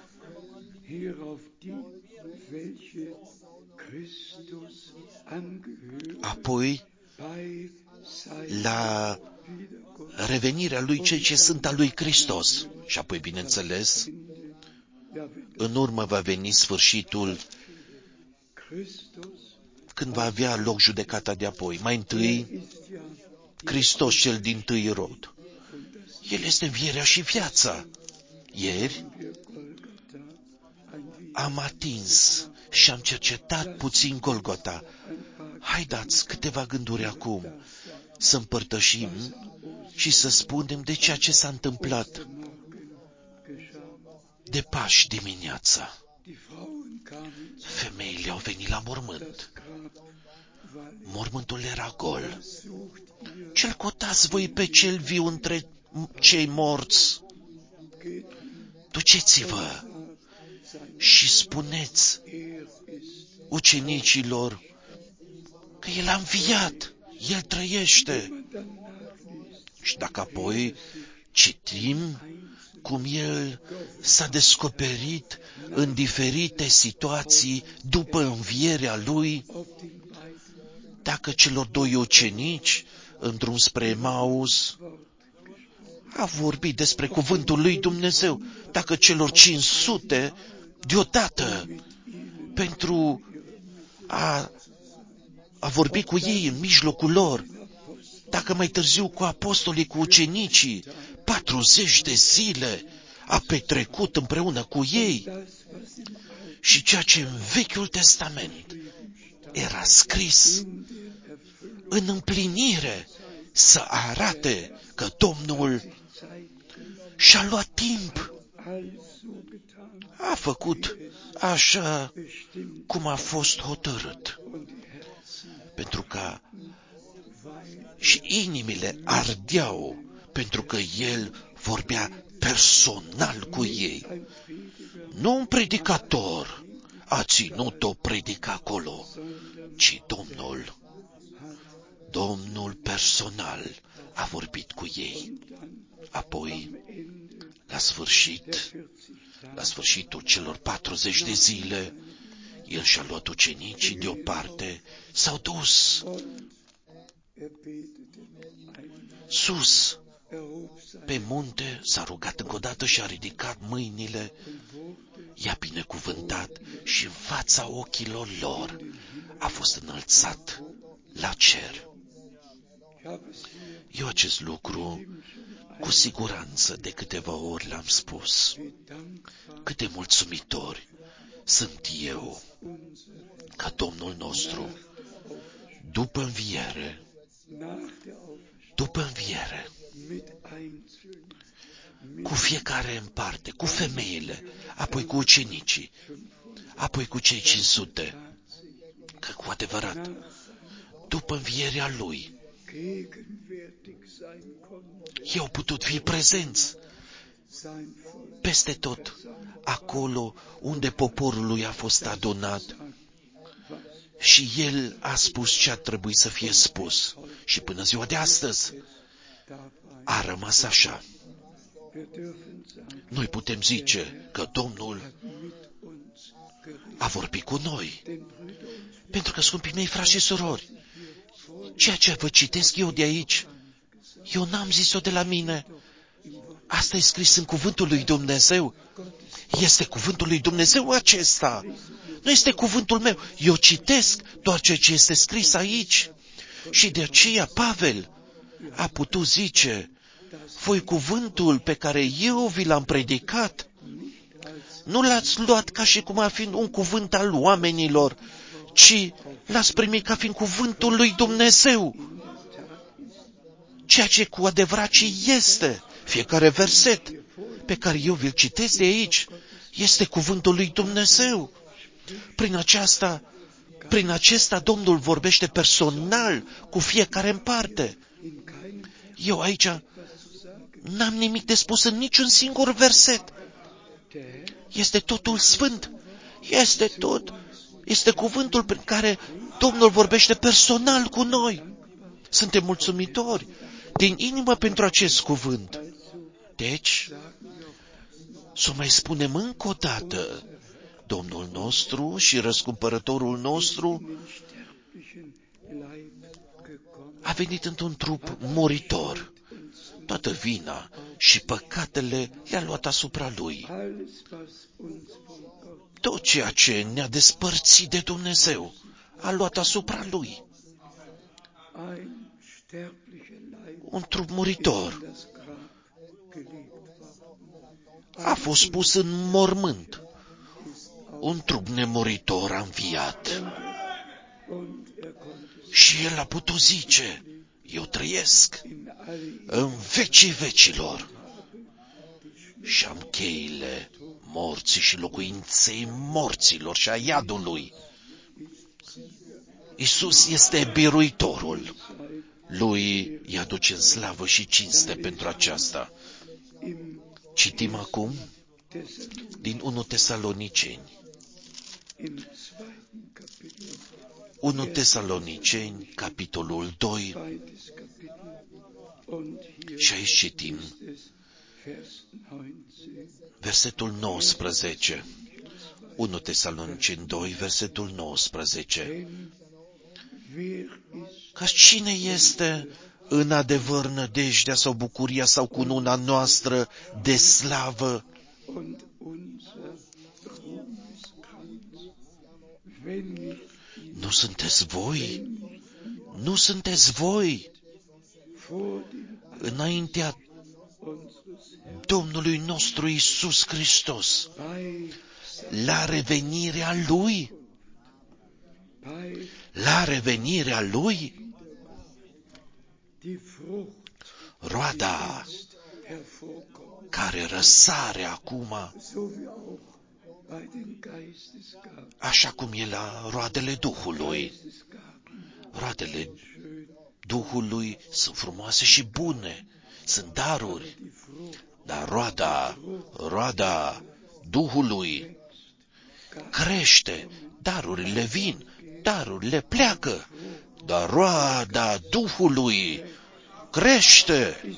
Apoi, la revenirea lui, cei ce sunt a lui Hristos. Și apoi, bineînțeles, în urmă va veni sfârșitul, când va avea loc judecata de apoi. Mai întâi, Hristos cel dintâi rod. El este învierea și viața. Ieri am atins și am cercetat puțin Golgota. Haideți câteva gânduri acum să împărtășim și să spunem de ceea ce s-a întâmplat de Paști dimineața. Femeile au venit la mormânt. Mormântul era gol. Ce-l cotați voi pe cel viu între cei morți? Duceți-vă și spuneți ucenicilor că El a înviat, El trăiește. Și dacă apoi citim cum El s-a descoperit în diferite situații după învierea Lui, dacă celor doi ucenici, în drum spre Emaus, a vorbit despre cuvântul lui Dumnezeu, dacă celor cinci sute deodată, pentru a, a vorbi cu ei în mijlocul lor, dacă mai târziu cu apostolii, cu ucenicii, patruzeci de zile a petrecut împreună cu ei, și ceea ce în Vechiul Testament era scris în împlinire, să arate că Domnul și-a luat timp, a făcut așa cum a fost hotărât, pentru că și inimile ardeau, pentru că El vorbea personal cu ei. Nu un predicator a ținut o predică acolo, ci Domnul, Domnul personal a vorbit cu ei. Apoi, la sfârșit, la sfârșitul celor patruzeci de zile, El și-a luat ucenicii deoparte, s-au dus sus, pe munte, s-a rugat încă o dată și a ridicat mâinile, i-a binecuvântat și în fața ochilor lor a fost înălțat la cer. Eu acest lucru, cu siguranță, de câteva ori l-am spus. Cât de mulțumitori sunt eu ca Domnul nostru, după înviere, după înviere, cu fiecare în parte, cu femeile, apoi cu ucenicii, apoi cu cei cinci sute, că cu adevărat, după învierea Lui, ei au putut fi prezenți peste tot, acolo unde poporul Lui a fost adunat. Și El a spus ce a trebuit să fie spus. Și până ziua de astăzi a rămas așa. Noi putem zice că Domnul a vorbit cu noi. Pentru că, scumpii mei, frați și surori, ceea ce vă citesc eu de aici, eu n-am zis-o de la mine. Asta e scris în cuvântul lui Dumnezeu. Este cuvântul lui Dumnezeu acesta. Nu este cuvântul meu. Eu citesc doar ceea ce este scris aici. Și de aceea Pavel a putut zice, voi cuvântul pe care eu vi l-am predicat, nu l-ați luat ca și cum ar fi un cuvânt al oamenilor, ci l-ați primit ca fiind cuvântul lui Dumnezeu. Ceea ce cu adevărat și este, fiecare verset pe care eu vi-l citesc de aici, este cuvântul lui Dumnezeu. Prin aceasta, prin acesta Domnul vorbește personal cu fiecare în parte. Eu aici n-am nimic de spus în niciun singur verset. Este totul sfânt. Este tot. Este cuvântul prin care Domnul vorbește personal cu noi. Suntem mulțumitori din inimă pentru acest cuvânt. Deci, să mai spunem încă o dată, Domnul nostru și răscumpărătorul nostru a venit într-un trup muritor. Toată vina și păcatele le-a luat asupra Lui. Tot ceea ce ne-a despărțit de Dumnezeu a luat asupra Lui. Un trup muritor a fost pus în mormânt. Un trup nemuritor a înviat. Și El a putut zice, eu trăiesc în vecii vecilor și am cheile morții și locuinței morților și a iadului. Iisus este biruitorul. Lui îi aduce în slavă și cinste pentru aceasta. Citim acum din unu Tesaloniceni. unu Tesaloniceni, capitolul doi. Și aici citim versetul nouăsprezece. unu Tesaloniceni doi, versetul nouăsprezece. Că cine este în adevăr nădejdea sau bucuria sau cununa noastră de slavă? Nu sunteți voi? Nu sunteți voi înaintea Domnului nostru Iisus Hristos, la revenirea Lui? La revenirea Lui? Roada care răsare acum, așa cum e la roadele Duhului. Roadele Duhului sunt frumoase și bune, sunt daruri, dar roada, roada Duhului crește, darurile vin, darurile pleacă, dar roada Duhului crește.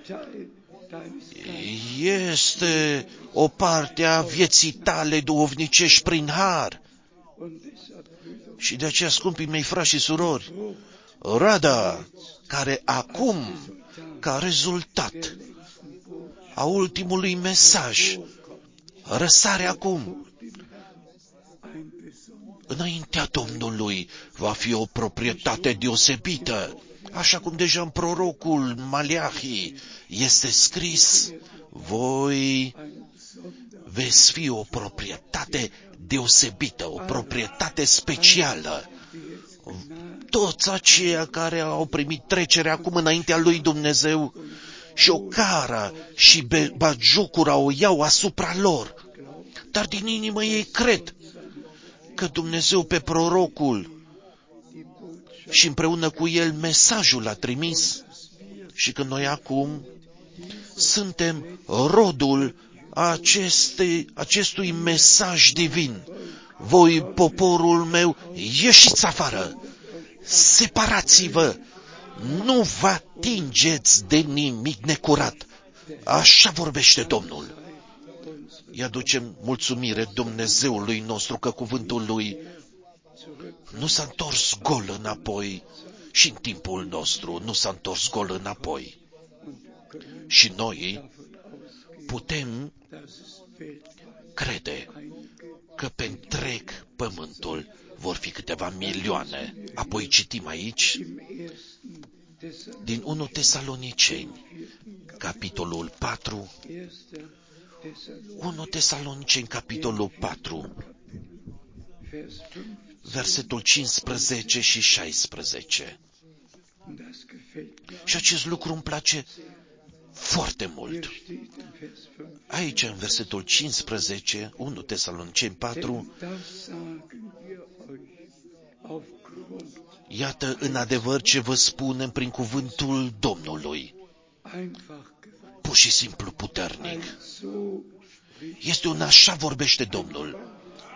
Este o parte a vieții tale duhovnicești prin har. Și de aceea, scumpii mei frați și surori, roada care acum, ca rezultat a ultimului mesaj, răsare acum, înaintea Domnului va fi o proprietate deosebită, așa cum deja în prorocul Maleahi este scris, voi veți fi o proprietate deosebită, o proprietate specială. Toți aceia care au primit trecere acum înaintea lui Dumnezeu și o cara și batjocura o iau asupra lor, dar din inimă ei cred că Dumnezeu pe prorocul și împreună cu el mesajul a trimis și că noi acum suntem rodul acestei, acestui mesaj divin. Voi, poporul meu, ieșiți afară, separați-vă, nu vă atingeți de nimic necurat. Așa vorbește Domnul. Îi aducem mulțumire Dumnezeului nostru că cuvântul Lui nu s-a întors gol înapoi și în timpul nostru nu s-a întors gol înapoi. Și noi putem crede că pe întreg pământul vor fi câteva milioane. Apoi citim aici din unu Tesaloniceni, capitolul patru, unu Tesaloniceni, capitolul patru, versetul cincisprezece și șaisprezece. Și acest lucru îmi place foarte mult. Aici, în versetul cincisprezece, unu Tesaloniceni patru, iată în adevăr ce vă spunem prin cuvântul Domnului. Pur și simplu puternic. Este un așa vorbește Domnul.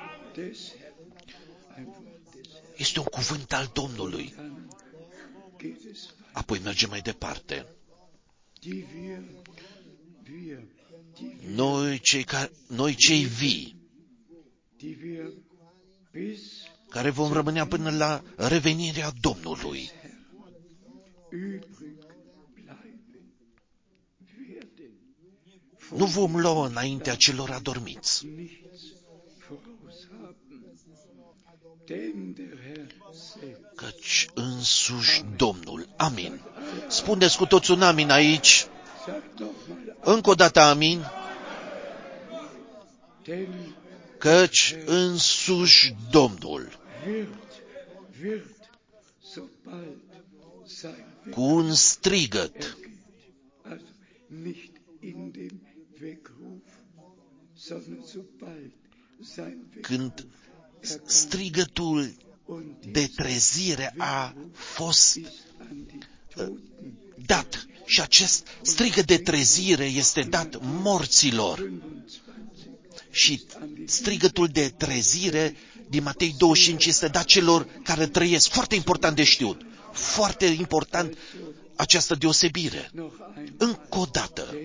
Este un cuvânt al Domnului. Apoi mergem mai departe. Noi cei, ca, noi cei vii, care vom rămâne până la revenirea Domnului, nu vom lua înaintea celor adormiți. Căci însuși Domnul. Amin. Spuneți cu toți un amin aici. Încă o dată amin. Căci însuși Domnul, cu un strigăt, când strigătul de trezire a fost dat și acest strigăt de trezire este dat morților. Și strigătul de trezire din Matei douăzeci și cinci este dat celor care trăiesc. Foarte important de știut. Foarte important această deosebire. Încă o dată.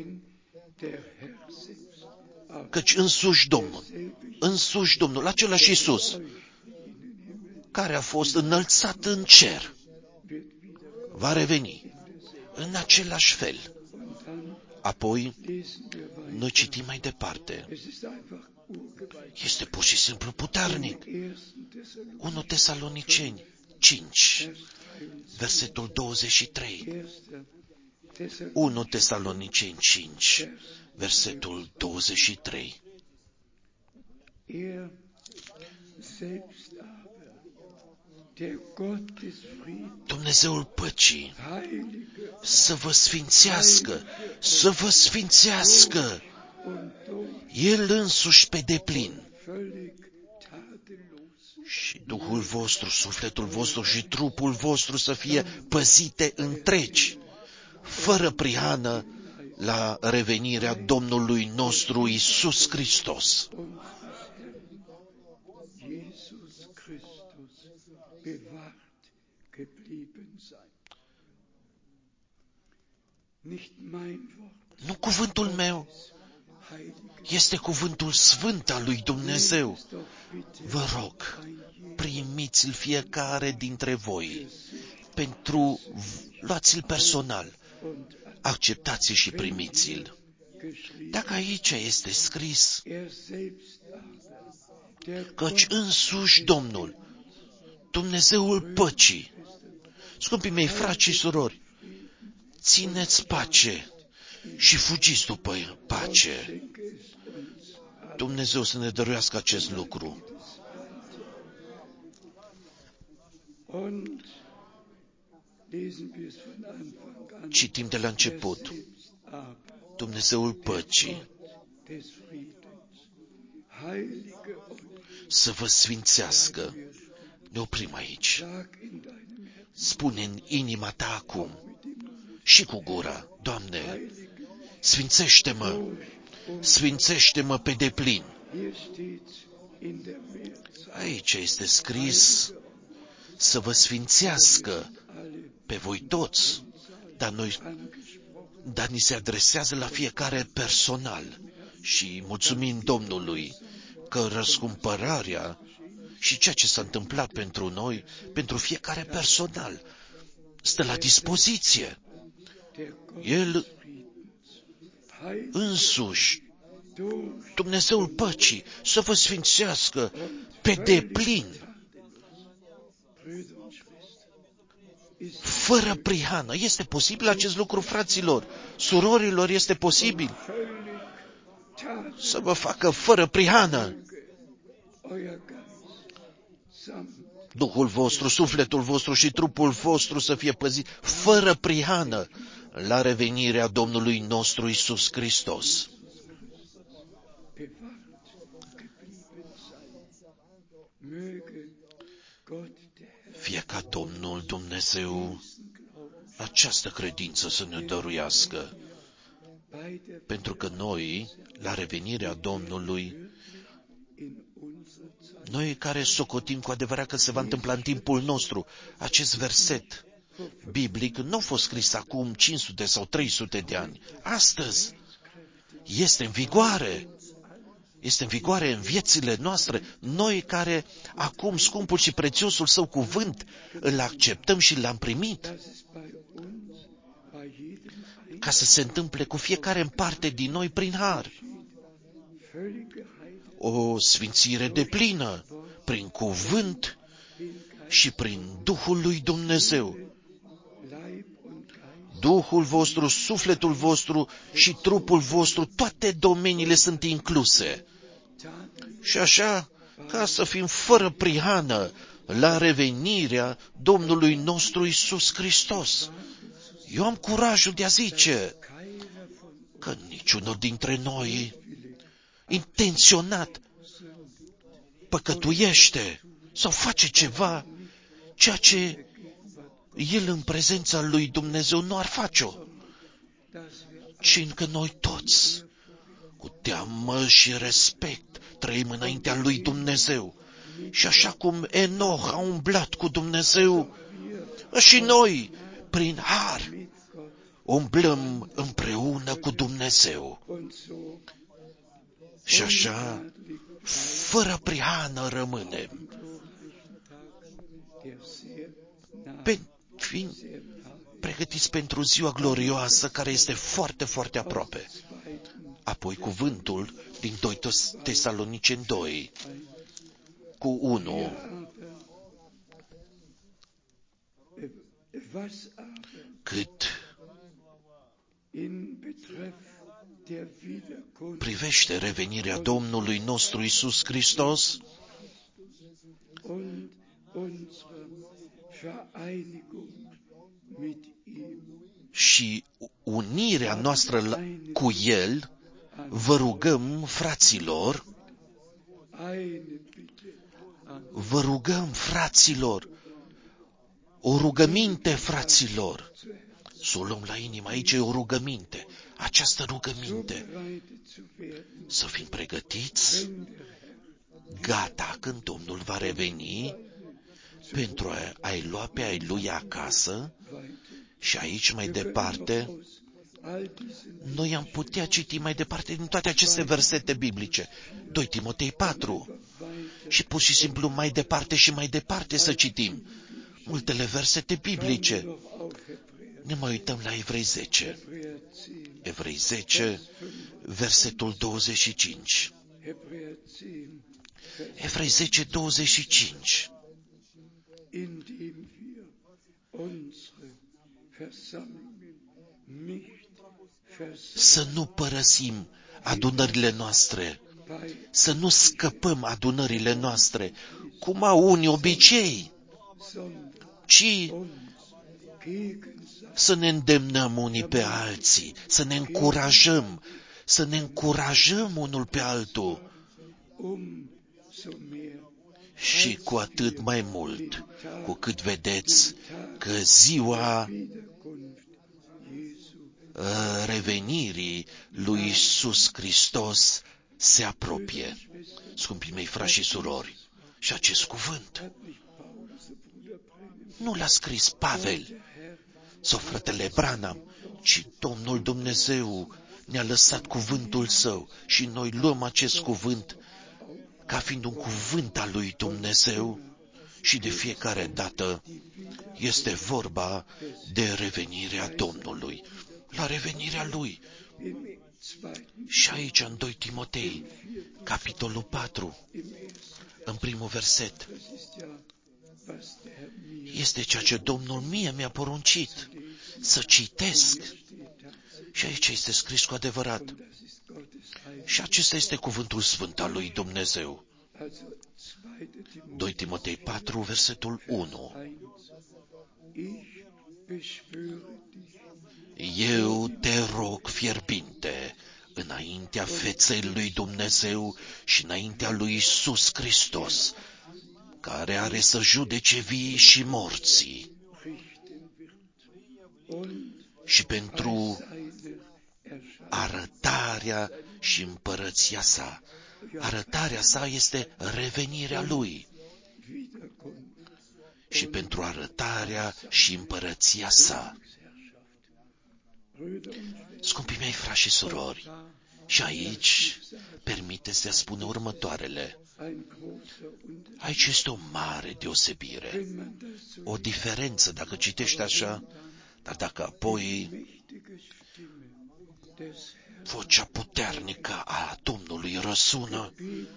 Căci însuși Domnul, însuși Domnul, același Iisus, care a fost înălțat în cer, va reveni în același fel. Apoi, noi citim mai departe. Este pur și simplu puternic. unu Tesaloniceni cinci, versetul douăzeci și trei. unu Tesaloniceni cinci, versetul douăzeci și trei. Dumnezeul păcii să vă sfințească, să vă sfințească El însuși pe deplin. Și Duhul vostru, sufletul vostru și trupul vostru să fie păzite întregi, fără prihană, la revenirea Domnului nostru Iisus Hristos. Nu cuvântul meu, este cuvântul sfânt al lui Dumnezeu. Vă rog, primiți-l fiecare dintre voi. Pentru, luați-l personal, acceptați-l și primiți-l. Dacă aici este scris, er selbst aber, der căci Gott însuși Domnul, Dumnezeul păcii, scumpii mei, frați și surori, țineți pace și fugiți după pace. schenke es uns allen. Dumnezeu să ne dăruiască acest lucru. Und lesen wir es von Anfang an. Citim de la Er început, selbst aber, Dumnezeul păcii, Gott des Friedens, heilige euch, să vă sfințească. Ne oprim aici. sag in deinem Herzen Spune în inima ta acum mit dem Mund, și cu gura, Doamne, heilige, sfințește-mă, durch uns. sfințește-mă pe deplin. Hier steht in der Mehrzahl, Aici este scris să vă sfințească alle pe voi toți, dar, noi, angesprochen, dar ni se adresează la fiecare personal. Și mulțumim Domnului că răscumpărarea și ceea ce s-a întâmplat pentru noi, pentru fiecare personal, stă la dispoziție. der Gott El des Friedens, heilige însuși, durch Dumnezeul păcii, să vă sfințească pe deplin, Brüder und Schwestern, ist fără prihană. Este posibil acest lucru, fraților, surorilor, este posibil völlig tat, să vă facă fără prihană euer Geist samt Duhul vostru, sufletul vostru și trupul vostru să fie păzit fără prihană la revenirea Domnului nostru Iisus Hristos. bewahrt geblieben sein. Möge Gott der Herr Fie ca Domnul Dumnezeu această credință să ne dăruiască, bei der pentru că noi, la revenirea Domnului, in unserer Zeit noi care socotim cu adevărat că se va întâmpla în timpul nostru, acest verset biblic nu a fost scris acum cinci sute sau trei sute de ani. Astăzi este în vigoare. Este în vigoare în viețile noastre. Noi care acum scumpul și prețiosul Său cuvânt îl acceptăm și l-am primit, dass es bei uns, bei jedem ca să se întâmple cu fiecare în parte din noi prin har. völlige Heiligkeit O sfințire deplină prin cuvânt și prin Duhul lui Dumnezeu. Leib und Geist Duhul vostru, sufletul vostru și trupul vostru, toate domeniile sunt incluse. taten Și așa, ca să fim fără prihană la revenirea Domnului nostru Iisus Hristos. Eu am curajul de a zice keiner von că niciunul dintre noi intenționat păcătuiește sau face ceva, ceea ce el în prezența lui Dumnezeu nu ar face-o, dass wir ci încă noi toți, cu teamă și respect, trăim înaintea lui Dumnezeu. Și așa cum Enoch a umblat cu Dumnezeu, și noi, prin har, mit Gott umblăm împreună cu Dumnezeu. und so Și așa, fără prihană rămânem, glorreichen Tag, der sehr nah, pe, fiind sehr nah pregătiți pentru ziua glorioasă care este foarte, foarte aproape. zweiten Apoi cuvântul din doi Tesaloniceni doi, cu unu. aber äh, was aber Cât in betreff der Wiederkunft privește revenirea Domnului nostru Iisus Hristos und unsere Vereinigung mit ihm, și unirea noastră la- cu El, vă rugăm, fraților, eine Bitte an vă rugăm, fraților, o rugăminte, fraților, să o luăm la inimă, aici e o rugăminte, această rugăminte, bereitet zu werden, să fim pregătiți, wenn der Herr gata când Domnul va reveni, pentru a- a-i lua pe ai Lui acasă. weiter. Și aici mai Wir können departe, noch aus all diesen noi am putea citi mai departe din toate aceste versete biblice, doi Timotei patru, weiter și pur și simplu mai departe și mai departe să citim multele versete biblice. noch auf Hebräer, Ne mai uităm la Evrei zece. Hebräer zehn, Evrei zece, versetul douăzeci și cinci. Evrei zece, douăzeci și cinci. Să nu părăsim adunările noastre, să nu scăpăm adunările noastre, cum au unii obicei, ci să ne îndemnăm unii pe alții, să ne încurajăm, să ne încurajăm unul pe altul. Și cu atât mai mult, cu cât vedeți că ziua revenirii lui Iisus Hristos se apropie. Scumpii mei frați și surori, și acest cuvânt nu l-a scris Pavel sau fratele Branham, ci Domnul Dumnezeu ne-a lăsat cuvântul Său și noi luăm acest cuvânt ca fiind un cuvânt al lui Dumnezeu și de fiecare dată este vorba de revenirea Domnului, la revenirea Lui. Și aici, în doi Timotei, capitolul patru, în primul verset, este ceea ce Domnul mie mi-a poruncit să citesc. Și aici este scris cu adevărat. Și acesta este cuvântul sfânt al lui Dumnezeu. doi Timotei patru, versetul unu. Eu te rog fierbinte, înaintea feței lui Dumnezeu și înaintea lui Iisus Hristos, care are să judece vii și morții, și pentru arătarea și împărăția sa. Arătarea sa este revenirea lui. Și pentru arătarea și împărăția sa. Scumpii mei frați și surori, și aici permiteți să spune următoarele. Aici este o mare deosebire, o diferență dacă citești așa, dar dacă apoi vocea puternică a Domnului răsună,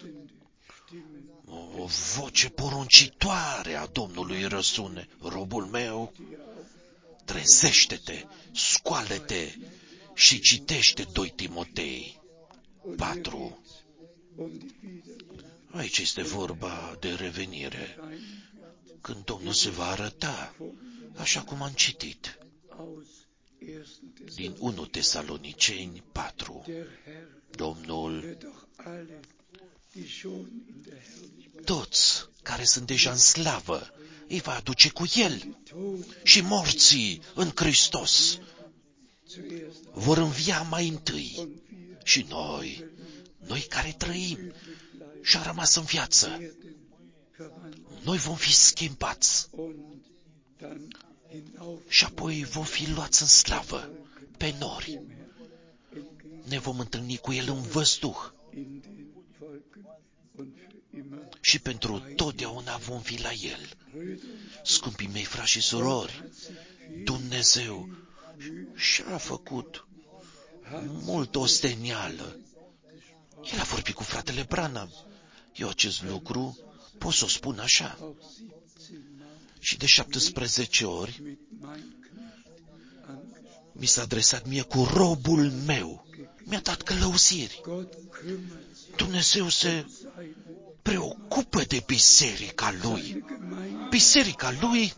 o voce poruncitoare a Domnului răsune, robul meu, trezește-te, scoală-te și citește doi Timotei patru. Aici este vorba de revenire, când Domnul se va arăta, așa cum am citit, din unu Tesaloniceni patru. Domnul, toți care sunt deja în slavă, îi va aduce cu El, și morții în Hristos vor învia mai întâi. Și noi, noi care trăim și am rămas în viață, noi vom fi schimbați și apoi vom fi luați în slavă pe nori. Ne vom întâlni cu El în văzduh și pentru totdeauna vom fi la El. Scumpii mei frați și surori, Dumnezeu și-a făcut mult ostenială. El a vorbit cu fratele Branham. Eu acest lucru pot să o spun așa. Și de șaptesprezece ori mi s-a adresat mie cu robul meu. Mi-a dat călăuziri. Dumnezeu se preocupă de biserica Lui. Biserica Lui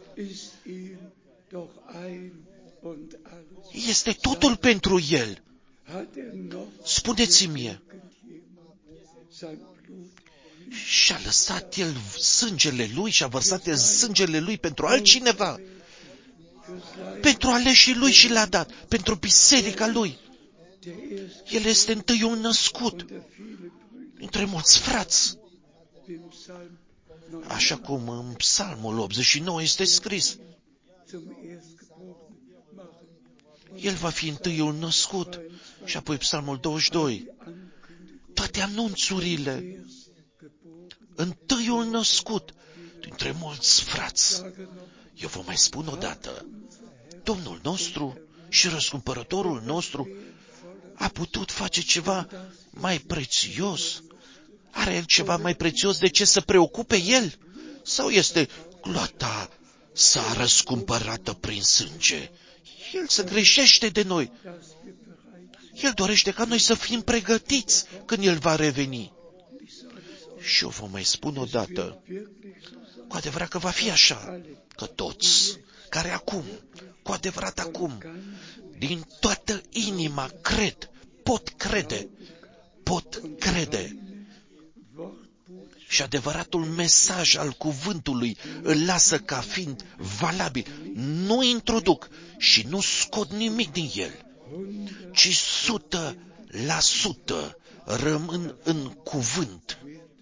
este totul pentru El. Spuneți-mi, și-a lăsat El sângele Lui și-a vărsat El sângele Lui pentru altcineva? Pentru aleșii Lui și l-a dat, pentru biserica Lui. El este întâiul născut între mulți frați. Așa cum în Psalmul optzeci și nouă este scris. El va fi întâiul născut. Și apoi Psalmul douăzeci și doi. Toate anunțurile. Întâiul născut dintre mulți frați. Eu vă mai spun odată. Domnul nostru și răscumpărătorul nostru a putut face ceva mai prețios? Are el ceva mai prețios de ce să preocupe el? Sau este gloata sa răscumpărată prin sânge? El se greșește de noi. El dorește ca noi să fim pregătiți când El va reveni. Și eu vă mai spun o dată, cu adevărat că va fi așa, că toți care acum, cu adevărat acum, din toată inima cred, pot crede, pot crede. Și adevăratul mesaj al cuvântului îl lasă ca fiind valabil. Nu introduc și nu scot nimic din el, ci sută la sută rămân în cuvânt.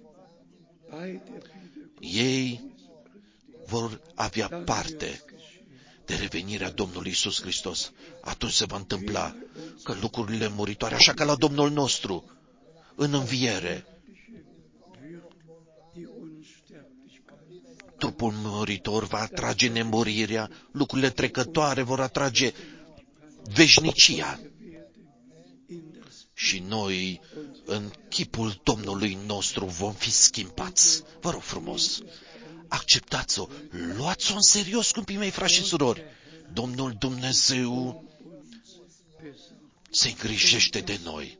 Ei vor avea parte de revenirea Domnului Iisus Hristos. Atunci se va întâmpla că lucrurile muritoare, așa ca la Domnul nostru, în înviere, trupul muritor va atrage nemurirea, lucrurile trecătoare vor atrage veșnicia. Și noi, în chipul Domnului nostru, vom fi schimbați. Vă rog frumos, acceptați-o, luați-o în serios, scumpii mei, frați și surori. Domnul Dumnezeu se îngrijește de noi.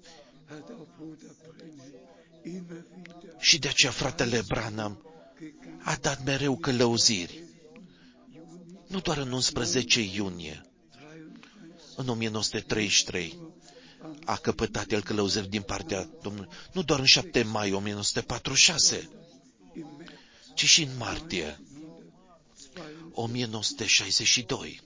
Și de aceea fratele Branham a dat mereu călăuziri. Nu doar în unsprezece iunie, în o mie nouă sute treizeci și trei, a căpătat el călăuziri din partea Domnului. Nu doar în șapte mai o mie nouă sute patruzeci și șase, ci și în martie o mie nouă sute șaizeci și doi.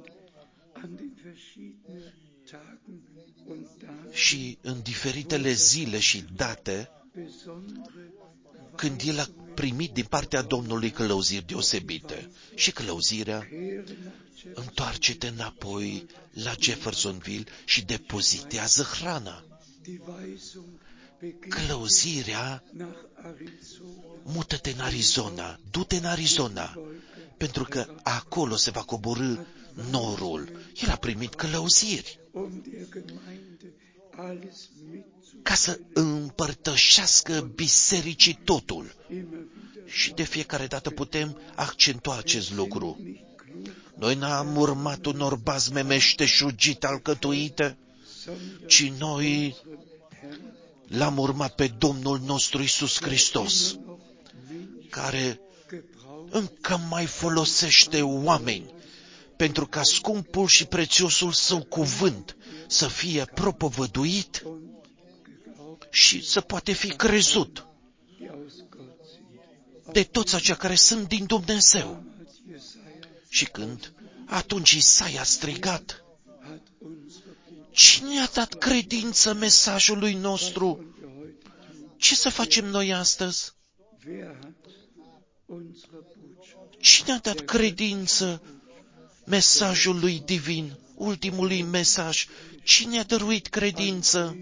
Și în diferitele zile și date, când el a primit din partea Domnului călăuziri deosebite. Și călăuzirea, întoarce-te înapoi la Jeffersonville și depozitează hrana. Călăuzirea, mută-te în Arizona, du-te în Arizona, pentru că acolo se va coborî norul. El a primit călăuziri ca să împărtășească bisericii totul. Și de fiecare dată putem accentua acest lucru. Noi n-am urmat unor bazme meșteșugite alcătuite, ci noi l-am urmat pe Domnul nostru Iisus Hristos, care încă mai folosește oameni pentru ca scumpul și prețiosul său cuvânt să fie propovăduit și să poate fi crezut de toți aceia care sunt din Dumnezeu. Și când atunci Isaia a strigat, cine a dat credință mesajului nostru? Ce să facem noi astăzi? Cine a dat credință mesajului divin, ultimului mesaj? Cine a dăruit credință?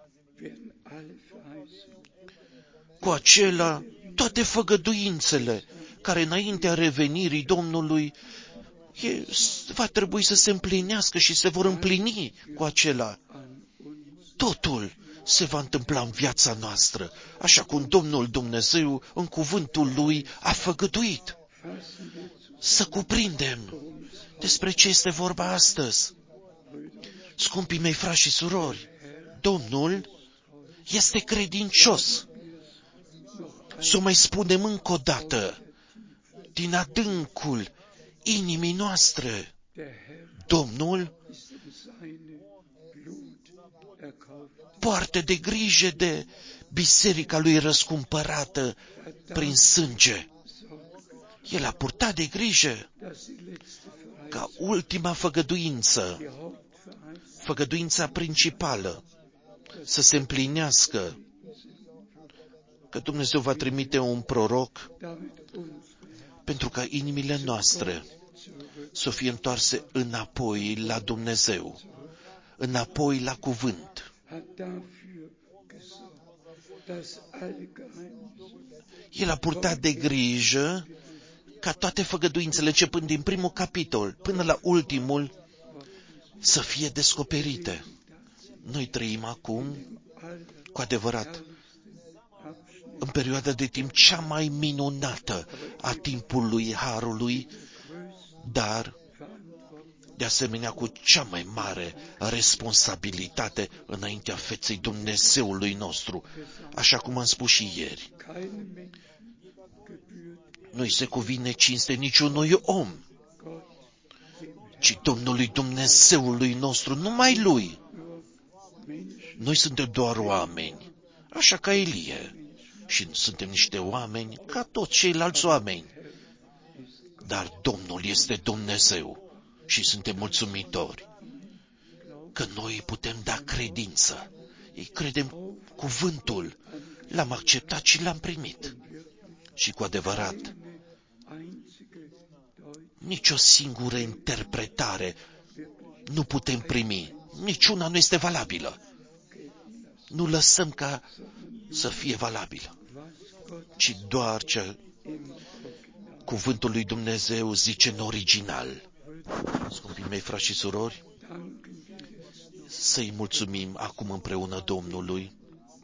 Cu acela, toate făgăduințele care înaintea revenirii Domnului e, va trebui să se împlinească și se vor împlini cu acela. Totul se va întâmpla în viața noastră, așa cum Domnul Dumnezeu în cuvântul Lui a făgăduit. Să cuprindem despre ce este vorba astăzi. Scumpii mei frați și surori, Domnul este credincios. Să o mai spunem încă o dată, din adâncul inimii noastre, Domnul poartă de grijă de biserica lui răscumpărată prin sânge. El a purtat de grijă ca ultima făgăduință, făgăduința principală, să se împlinească, că Dumnezeu va trimite un proroc pentru ca inimile noastre să fie întoarse înapoi la Dumnezeu, înapoi la cuvânt. El a purtat de grijă ca toate făgăduințele, începând din primul capitol până la ultimul, să fie descoperite. Noi trăim acum, cu adevărat, în perioada de timp cea mai minunată a timpului Harului, dar, de asemenea, cu cea mai mare responsabilitate înaintea feței Dumnezeului nostru, așa cum am spus și ieri. Nu-i se cuvine cinste niciunui om, ci Domnului Dumnezeului nostru, numai Lui. Noi suntem doar oameni, așa ca Ilie, și suntem niște oameni ca toți ceilalți oameni. Dar Domnul este Dumnezeu și suntem mulțumitori că noi putem da credință. Îi credem cuvântul, l-am acceptat și l-am primit. Și cu adevărat, nici o singură interpretare nu putem primi. Niciuna nu este valabilă. Nu lăsăm ca să fie valabilă, ci doar ce cuvântul lui Dumnezeu zice în original. Scumpii mei, frați și surori, să-i mulțumim acum împreună Domnului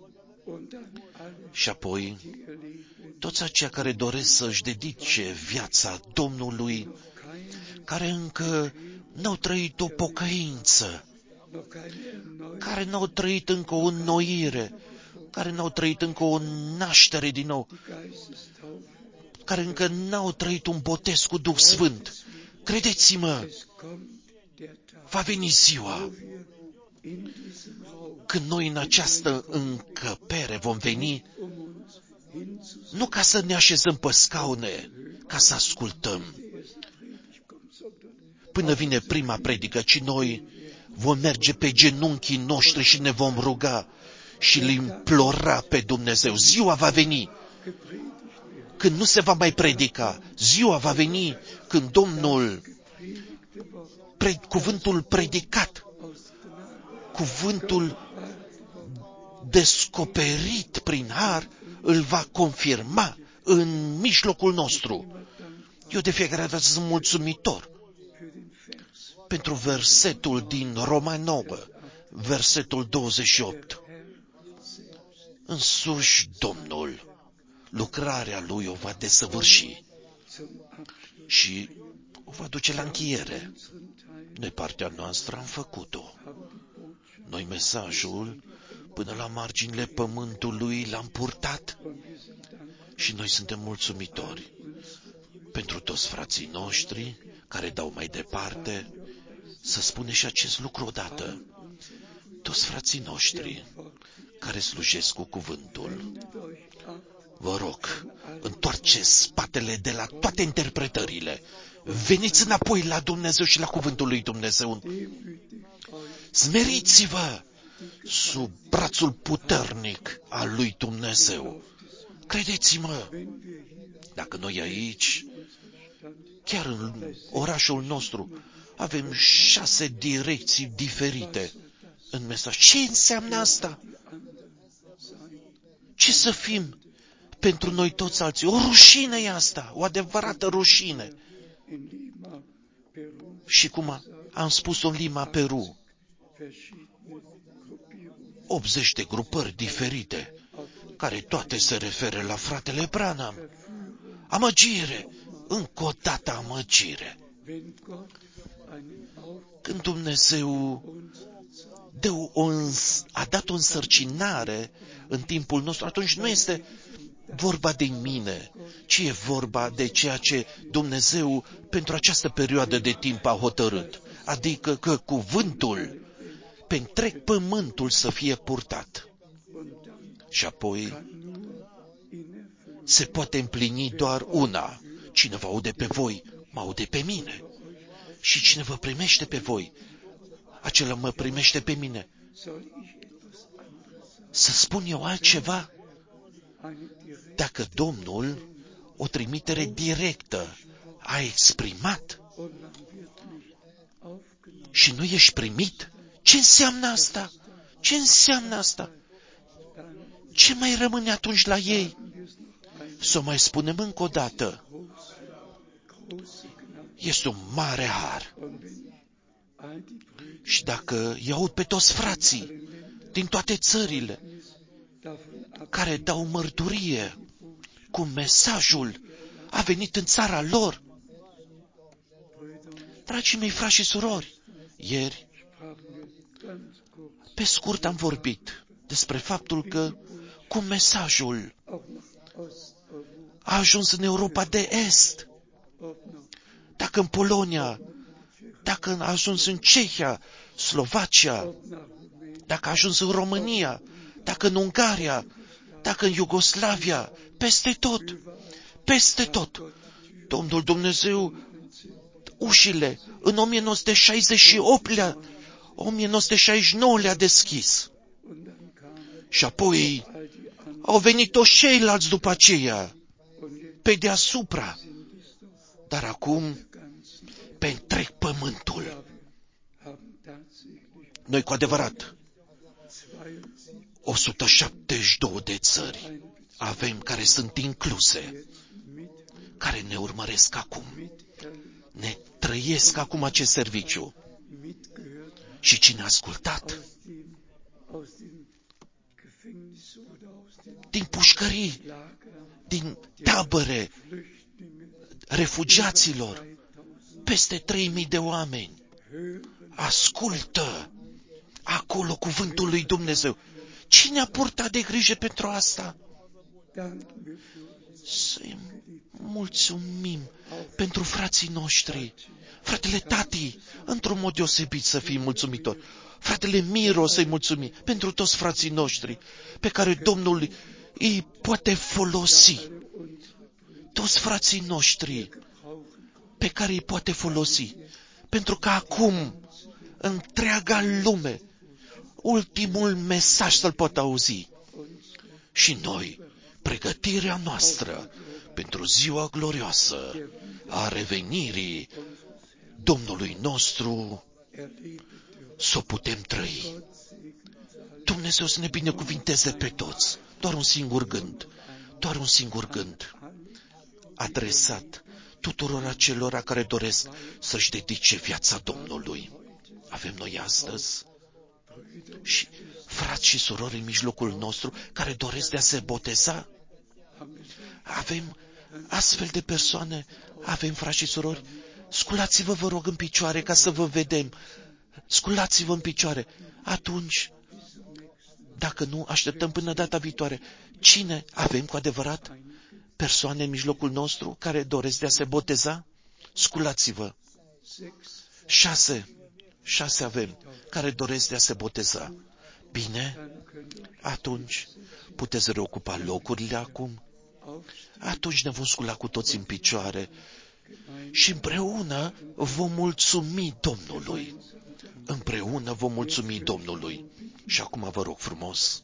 și apoi toți aceia care doresc să-și dedice viața Domnului, care încă n-au trăit o pocăință, care n-au trăit încă o înnoire, care n-au trăit încă o naștere din nou, care încă n-au trăit un botez cu Duh Sfânt. Credeți-mă, va veni ziua când noi în această încăpere vom veni, nu ca să ne așezăm pe scaune, ca să ascultăm până vine prima predică, ci noi vom merge pe genunchii noștri și ne vom ruga și îl implora pe Dumnezeu. Ziua va veni când nu se va mai predica. Ziua va veni când Domnul, pre, cuvântul predicat, cuvântul descoperit prin har, îl va confirma în mijlocul nostru. Eu de fiecare dată sunt mulțumitor pentru versetul din Romani nouă, versetul douăzeci și opt. Însuși Domnul lucrarea Lui o va desăvârși și o va duce la încheiere. Noi partea noastră am făcut-o. Noi mesajul până la marginile pământului l-am purtat și noi suntem mulțumitori pentru toți frații noștri care dau mai departe. Să spune și acest lucru odată. Toți frații noștri care slujesc cu cuvântul, vă rog, întoarceți spatele de la toate interpretările. Veniți înapoi la Dumnezeu și la cuvântul lui Dumnezeu. Smeriți-vă sub brațul puternic al lui Dumnezeu. Credeți-mă, dacă noi aici, chiar în orașul nostru, avem șase direcții diferite în mesaj. Ce înseamnă asta? Ce să fim pentru noi toți alții? O rușine e asta, o adevărată rușine. Și cum am spus-o în Lima, Peru, optzeci de grupări diferite, care toate se referă la fratele Branham. Amăgire, încă o dată amăgire. Când Dumnezeu dă o, a dat o însărcinare în timpul nostru, atunci nu este vorba de mine, ci e vorba de ceea ce Dumnezeu pentru această perioadă de timp a hotărât. Adică că cuvântul pe întreg pământul să fie purtat. Și apoi se poate împlini doar una. Cine vă aude pe voi, mă aude pe mine. Și cine vă primește pe voi, acela mă primește pe mine. Să spun eu altceva? Dacă Domnul o trimitere directă a exprimat și nu ești primit, ce înseamnă asta? Ce înseamnă asta? Ce mai rămâne atunci la ei? Să o mai spunem încă o dată. Este un mare har. Și dacă îi aud pe toți frații din toate țările care dau mărturie cum mesajul a venit în țara lor. Dragii mei, frați și surori, ieri, pe scurt am vorbit despre faptul că cum mesajul a ajuns în Europa de Est, dacă în Polonia, dacă a ajuns în Cehia, Slovacia, dacă a ajuns în România, dacă în Ungaria, dacă în Iugoslavia, peste tot, peste tot. Domnul Dumnezeu, ușile în o mie nouă sute șaizeci și opt le-a, o mie nouă sute șaizeci și nouă le-a deschis. Și apoi au venit toți ceilalți după aceea, pe deasupra. Dar acum, pe întreg pământul, noi cu adevărat, o sută șaptezeci și două de țări avem care sunt incluse, care ne urmăresc acum, ne trăiesc acum acest serviciu. Și cine a ascultat din pușcării, din tabăre, refugiaților, peste trei mii de oameni, ascultă acolo cuvântul lui Dumnezeu. Cine a purtat de grijă pentru asta? Să-i mulțumim pentru frații noștri. Fratele Tati, într-un mod deosebit să fii mulțumitor. Fratele Miro, să-i mulțumim pentru toți frații noștri pe care Domnul îi poate folosi. Toți frații noștri pe care îi poate folosi. Pentru că acum, întreaga lume, ultimul mesaj să-l pot auzi. Și noi, pregătirea noastră pentru ziua glorioasă a revenirii Domnului nostru, să o putem trăi. Dumnezeu să ne binecuvinteze pe toți. Doar un singur gând, doar un singur gând, adresat tuturor acelora care doresc să-și dedice viața Domnului. Avem noi astăzi și frați și surori în mijlocul nostru care doresc de a se boteza. Avem astfel de persoane, avem frați și surori. Sculați-vă, vă rog, în picioare ca să vă vedem. Sculați-vă în picioare. Atunci, dacă nu, așteptăm până data viitoare. Cine avem cu adevărat persoane în mijlocul nostru care doresc de a se boteza? Sculați-vă. Șase. Șase avem care doresc de a se boteza. Bine? Atunci puteți reocupa locurile acum? Atunci ne vom scula cu toți în picioare și împreună vom mulțumi Domnului. Împreună vom mulțumi Domnului. Și acum vă rog frumos,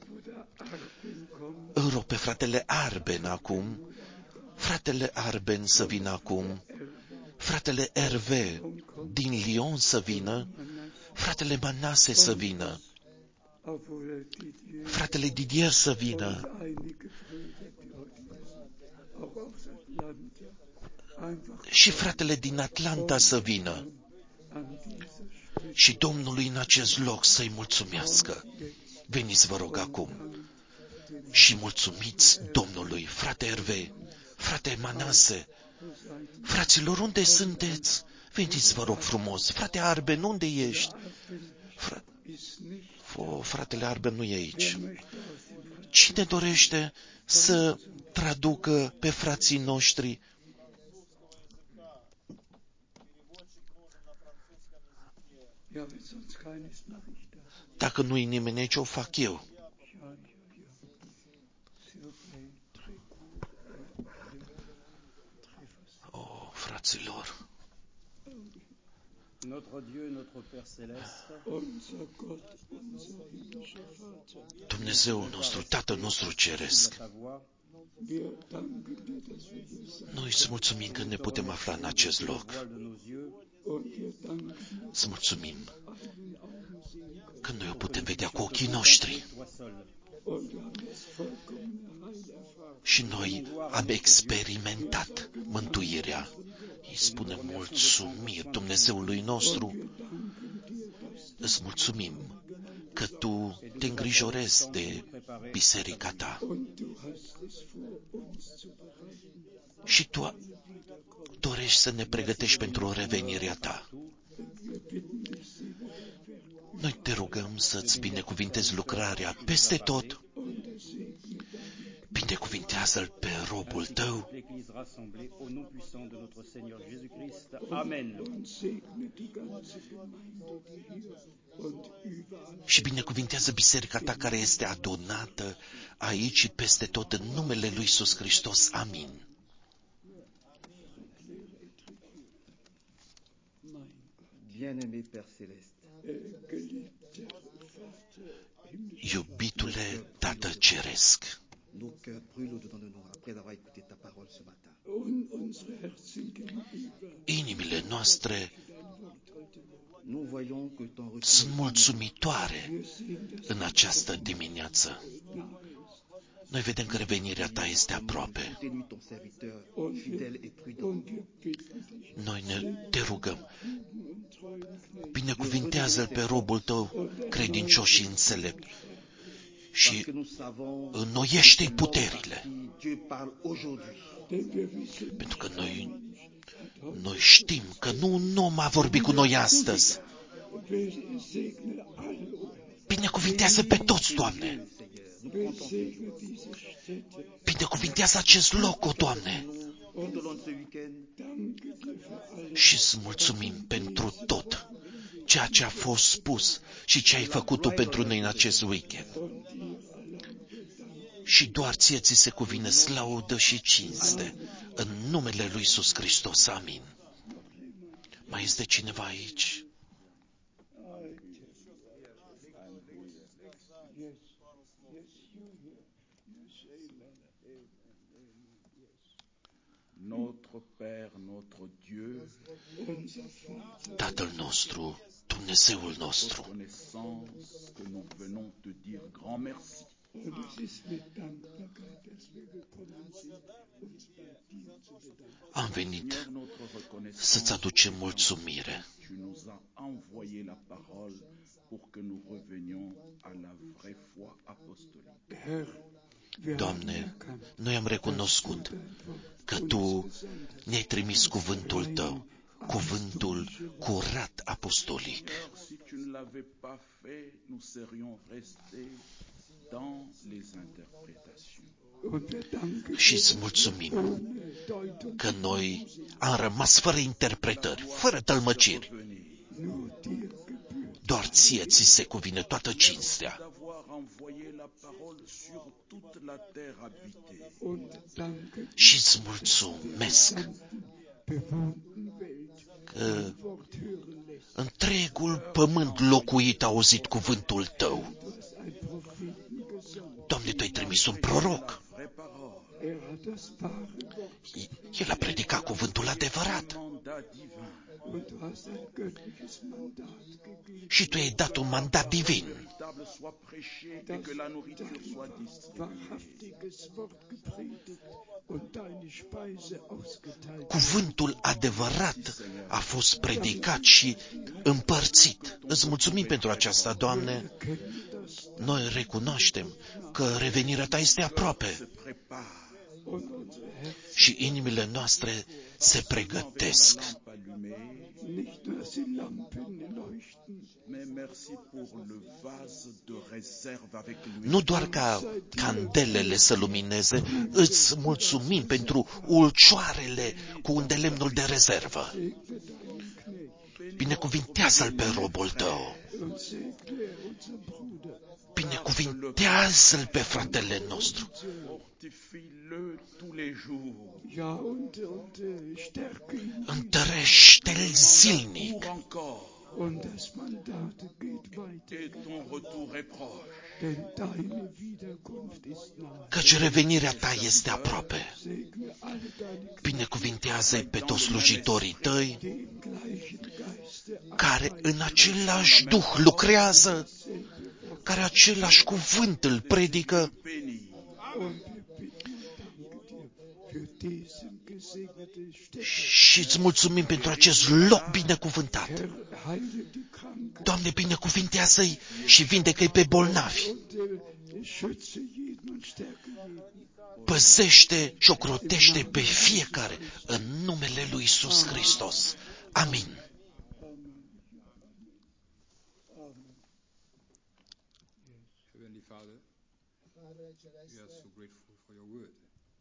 îl rog pe fratele Arben acum, fratele Arben să vină acum, fratele Hervé din Lyon să vină, fratele Manase să vină, fratele Didier să vină, și fratele din Atlanta să vină. Și Domnului în acest loc să-i mulțumească. Veniți, vă rog, acum și mulțumiți Domnului, frate Hervé, frate Manase, fraților, unde sunteți? Veniți, vă rog frumos. Frate Arben, unde ești? Fra... O, fratele Arben nu e aici. Cine dorește să traducă pe frații noștri? Dacă nu-i nimeni aici, o fac eu. O, fraților, Dumnezeul nostru, Tatăl nostru Ceresc, noi îți mulțumim că ne putem afla în acest loc. Îți mulțumim că noi o putem vedea cu ochii noștri. Și noi am experimentat mântuirea. Îi spunem mulțumiri Dumnezeului nostru. Îți mulțumim că Tu te îngrijorezi de biserica Ta și Tu dorești să ne pregătești pentru revenirea Ta. Noi te rugăm să-ți binecuvintezi lucrarea peste tot. Binecuvintează-l pe robul Tău. Și binecuvintează biserica Ta care este adunată aici și peste tot în numele Lui Iisus Hristos. Amin. Bien-aimé Père Céleste, Iubitule Tată Ceresc, nos cœurs brûlent au-dedans de nous après avoir écouté ta parole ce matin. inimile noastre Nous voyons que ton retour sunt mulțumitoare în această dimineață. Noi vedem că revenirea Ta este aproape. écoutez-lui ton serviteur fidèle et prudent. Noi ne te rugăm, binecuvintează-l pe robul Tău credincios și înțelept și Parce que nous savons înnoiește-i puterile. Dieu parle aujourd'hui. Pentru că noi, noi știm că nu un om a vorbit cu noi astăzi. Binecuvintează pe toți, Doamne. Binecuvintează acest loc, o Doamne. Tout au long de ce week-end, Și îți mulțumim pentru tot ceea ce a fost spus și ce ai făcut Tu pentru noi în acest weekend. Și doar Ție ți se cuvine slaudă și cinste în numele Lui Iisus Hristos. Amin. Mai este cineva aici? Notre Père, notre Dieu, Tatăl nostru, Dumnezeul nostru, reconnaissance que nous venons te dire grand merci. am venit Seigneur, notre reconnaissance, să-ți aducem mulțumire. tu nous as envoyé la parole pour que nous revenions à la vraie foi apostolique. Doamne, noi am recunoscut că Tu ne-ai trimis cuvântul Tău, cuvântul curat apostolic. Seigneur, si tu ne l'avais pas fait, nous serions restés dans les interprétations. Și îți mulțumim că noi am rămas fără interpretări, fără tălmăciri. Revenez Doar Ție ți se cuvine toată cinstea. d'avoir envoyé la parole sur toute la terre habitée. Și îți mulțumesc că întregul pământ locuit a auzit cuvântul Tău. Doamne, Tu ai trimis un proroc. Vraie parole, El a predicat cuvântul adevărat. mandat divin, Și Tu i-ai dat un mandat divin. véritable soit prêché et que la nourriture soit distribuée. Cuvântul adevărat a fost predicat și împărțit. Îți mulțumim pentru aceasta, Doamne. Noi recunoaștem că revenirea Ta este aproape Se prépare, și inimile noastre se pregătesc. lampe allumée, mais merci pour le vase de réserve avec lui. Nu doar ca candelele să lumineze, îți mulțumim pentru ulcioarele cu un de lemnul de rezervă. Binecuvintează-l pe robul Tău. Binecuvintează-l pe fratele nostru. Fortifie-le tous les jours. Întărește-l zilnic. Pour encore. Et ton retour est proche. Căci revenirea Ta este aproape. Binecuvintează-i pe toți slujitorii Tăi, care în același duh lucrează, care același cuvânt îl predică, Béni. Și îți mulțumim pentru acest loc binecuvântat. Doamne, binecuvintează-i și vindecă-i pe bolnavi. Păzește și ocrotește pe fiecare în numele lui Iisus Hristos. Amin. Heavenly Father, we are so grateful for your word.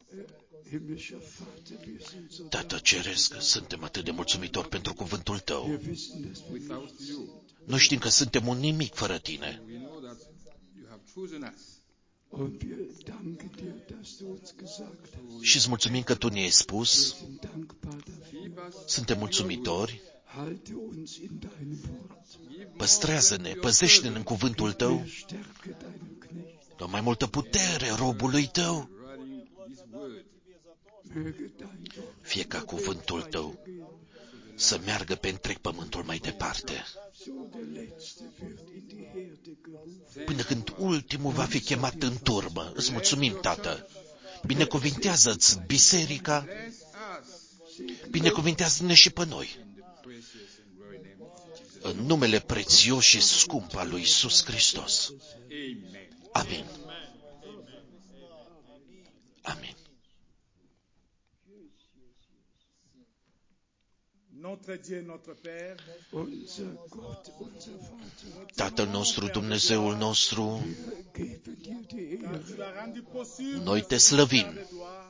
Tată Ceresc, suntem atât de mulțumitori pentru cuvântul Tău. Without you, Noi știm că suntem un nimic fără Tine. we know that you have chosen us. Und wir danken dir, dass du uns gesagt hast. Și îți mulțumim că Tu ne-ai spus, Wir sind dankbar dafür. Keep us, suntem mulțumitori, Halte uns in deinem Wort. păstrează-ne, păzește-ne în cuvântul Tău, Stärke deinen Knecht. dă mai multă putere robului Tău, writing this word Möge dein Wort fie ca cuvântul Tău să meargă pe întreg pământul mai departe, so der Letzte wird in die Herde gerufen. până când ultimul va fi chemat în turmă. Îți mulțumim, Tată. Binecuvintează-ți biserica, bless us binecuvintează-ne și pe noi. in the precious and glory name of Jesus. În numele prețios și scump al lui Iisus Hristos. Amen. Amin. Amin. Notre Dieu, notre Père, Unser Gott, unser Vater, Tatăl nostru, Dumnezeul nostru, wir geben dir die Ehre. tu as rendu possible noi te ce slăvim. jour de gloire.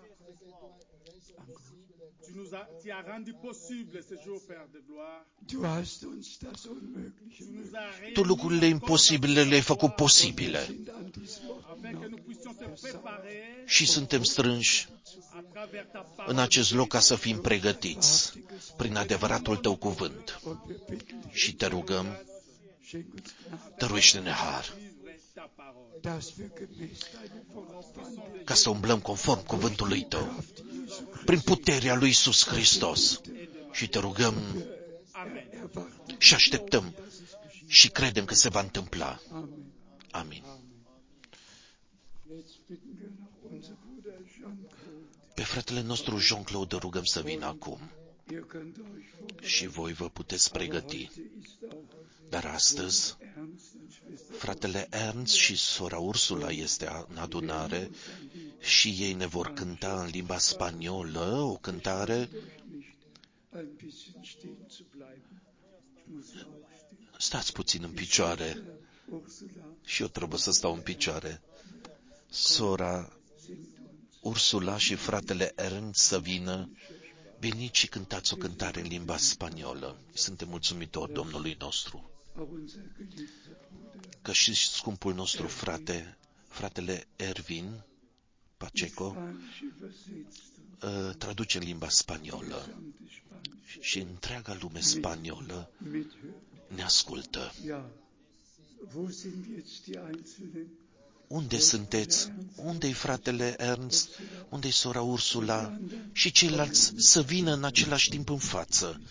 Tu nous as, tu as rendu possible ce jour, Père de gloire. Du hast uns das Unmögliche Tu nous as réunis Tu lucrurile imposibile le-ai făcut posibile sind an diesem Ort afin que nous puissions te préparer și suntem strânși à travers ta în parole. acest loc ca să fim pregătiți prin adevăratul Tău cuvânt. und wir bitten dich, Și te rugăm, schenk uns Gnade, dăruiește-ne har, Vivre ta parole. dass wir gemäß deinem Wort wandeln. ca să umblăm conform cuvântului Tău, Kraft Jesu prin puterea lui Iisus Hristos. Și te rugăm Amen. erwarten. și așteptăm și credem că se va întâmpla. Amen. Amin. Jetzt bitten wir noch unser Bruder Jean-Claude. Pe fratele nostru Jean-Claude rugăm să vină acum Ihr könnt euch vorbereiten. și voi vă puteți pregăti. Heute ist auch Dar astăzi, Ernst und Schwester fratele Ernst și sora Ursula este în adunare și ei ne vor cânta în limba spaniolă o cântare. nicht ein bisschen stehen zu bleiben. Ich muss ja auch stehen. Stați puțin în picioare Ursula și eu trebuie să stau în picioare. Sora singt uns. Ursula și fratele Ernst să vină. Veniți și cântați o cântare în limba spaniolă. Suntem mulțumitori Domnului nostru. Auch unser geliebter Bruder Că și scumpul nostru frate, fratele Ervin Pacheco, Spanisch übersetzt und uh, traduce în limba spaniolă gesamte Spanisch și întreaga lume spaniolă mithört. ne ascultă. Ja, wo sind jetzt die Einzelnen? Unde sunteți? Unde-i fratele Ernst? Unde-i sora Ursula? Și ceilalți să vină în același timp în față.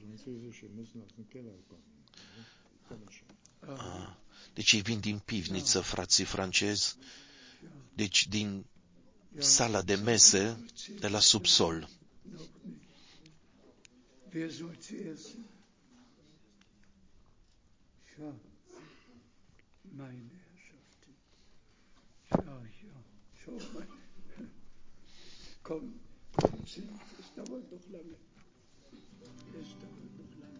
Ah, deci ei vin din pivniță, frații francezi, deci din sala de mese de la subsol. Noch nicht. Wer soll zuerst? Ja, meine Herrschaften. Ja, ja, schau mal. Komm, komm, sind. Es dauert noch lange. Es dauert noch lange.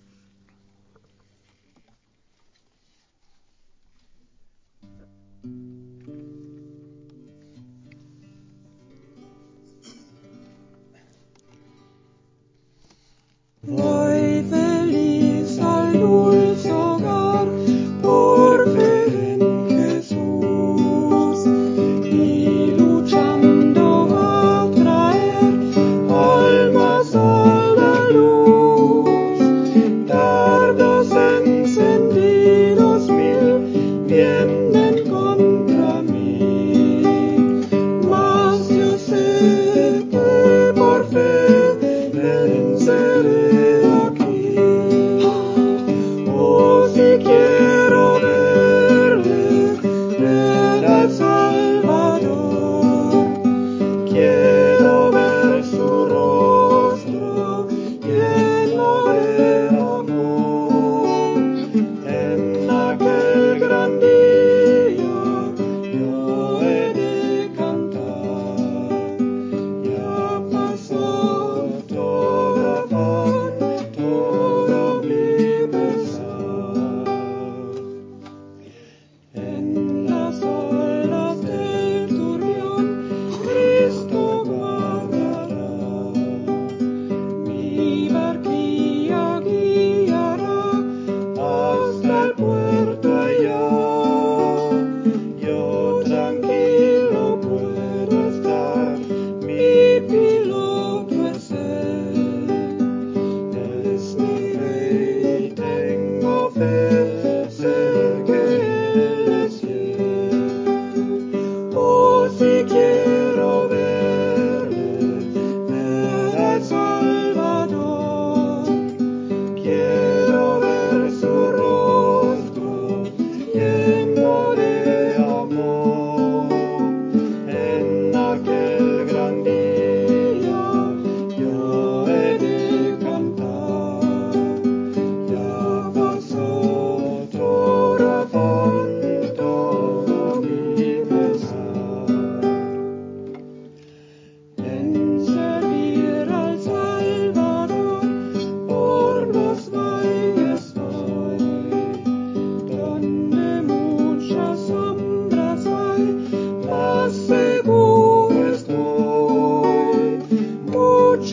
Voi feliz al dulce hogar por fe en Jesús y luchando a traer almas a la luz, dardos encendidos mil vienen con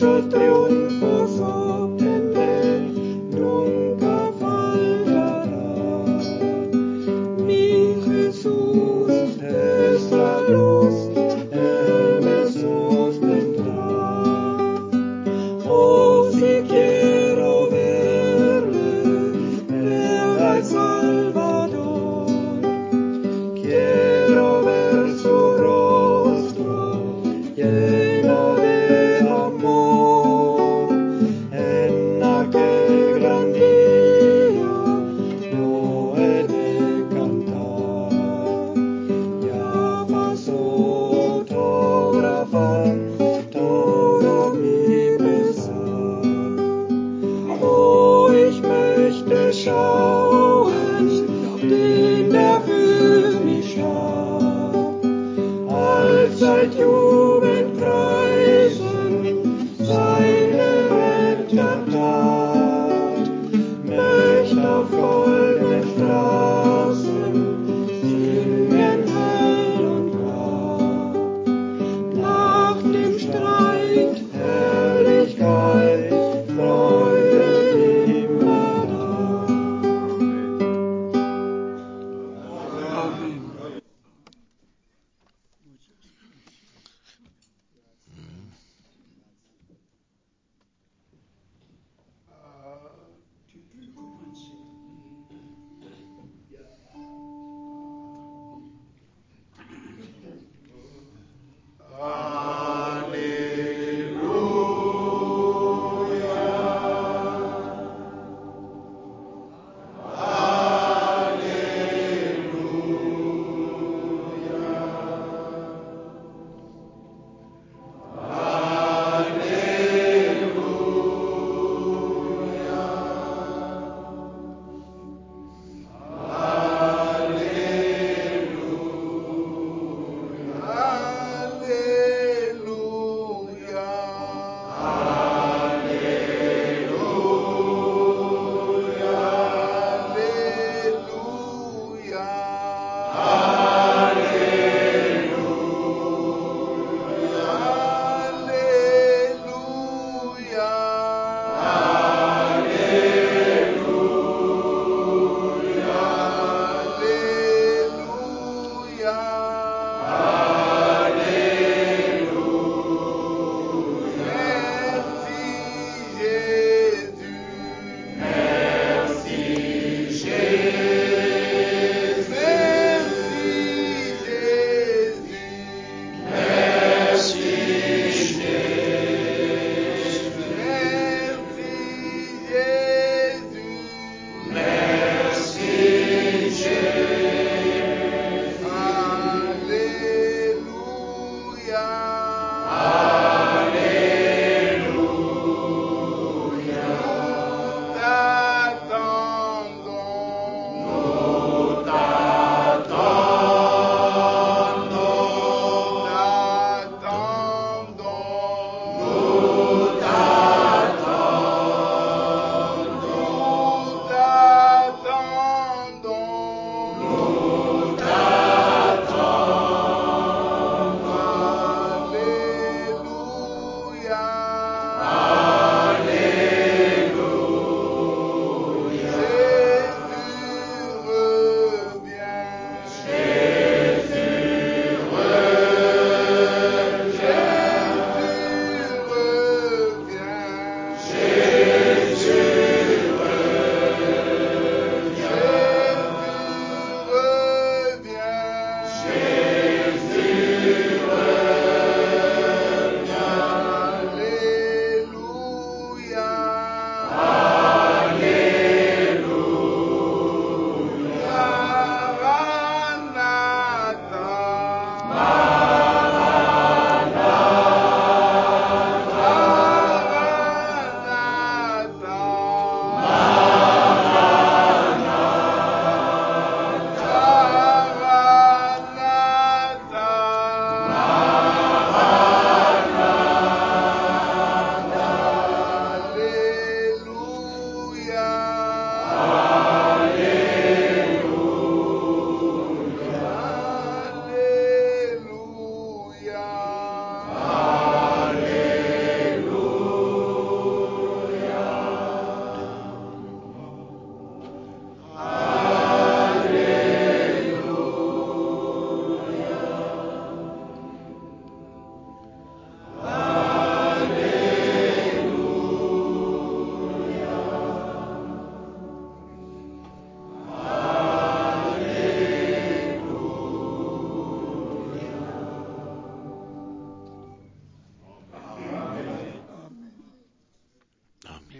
Mucho triunfo obtendré, nunca faltará. Mi Jesús es la luz, Él me sostendrá. Oh, si quiero verle, Él al Salvador, quiero ver su rostro lleno de amor.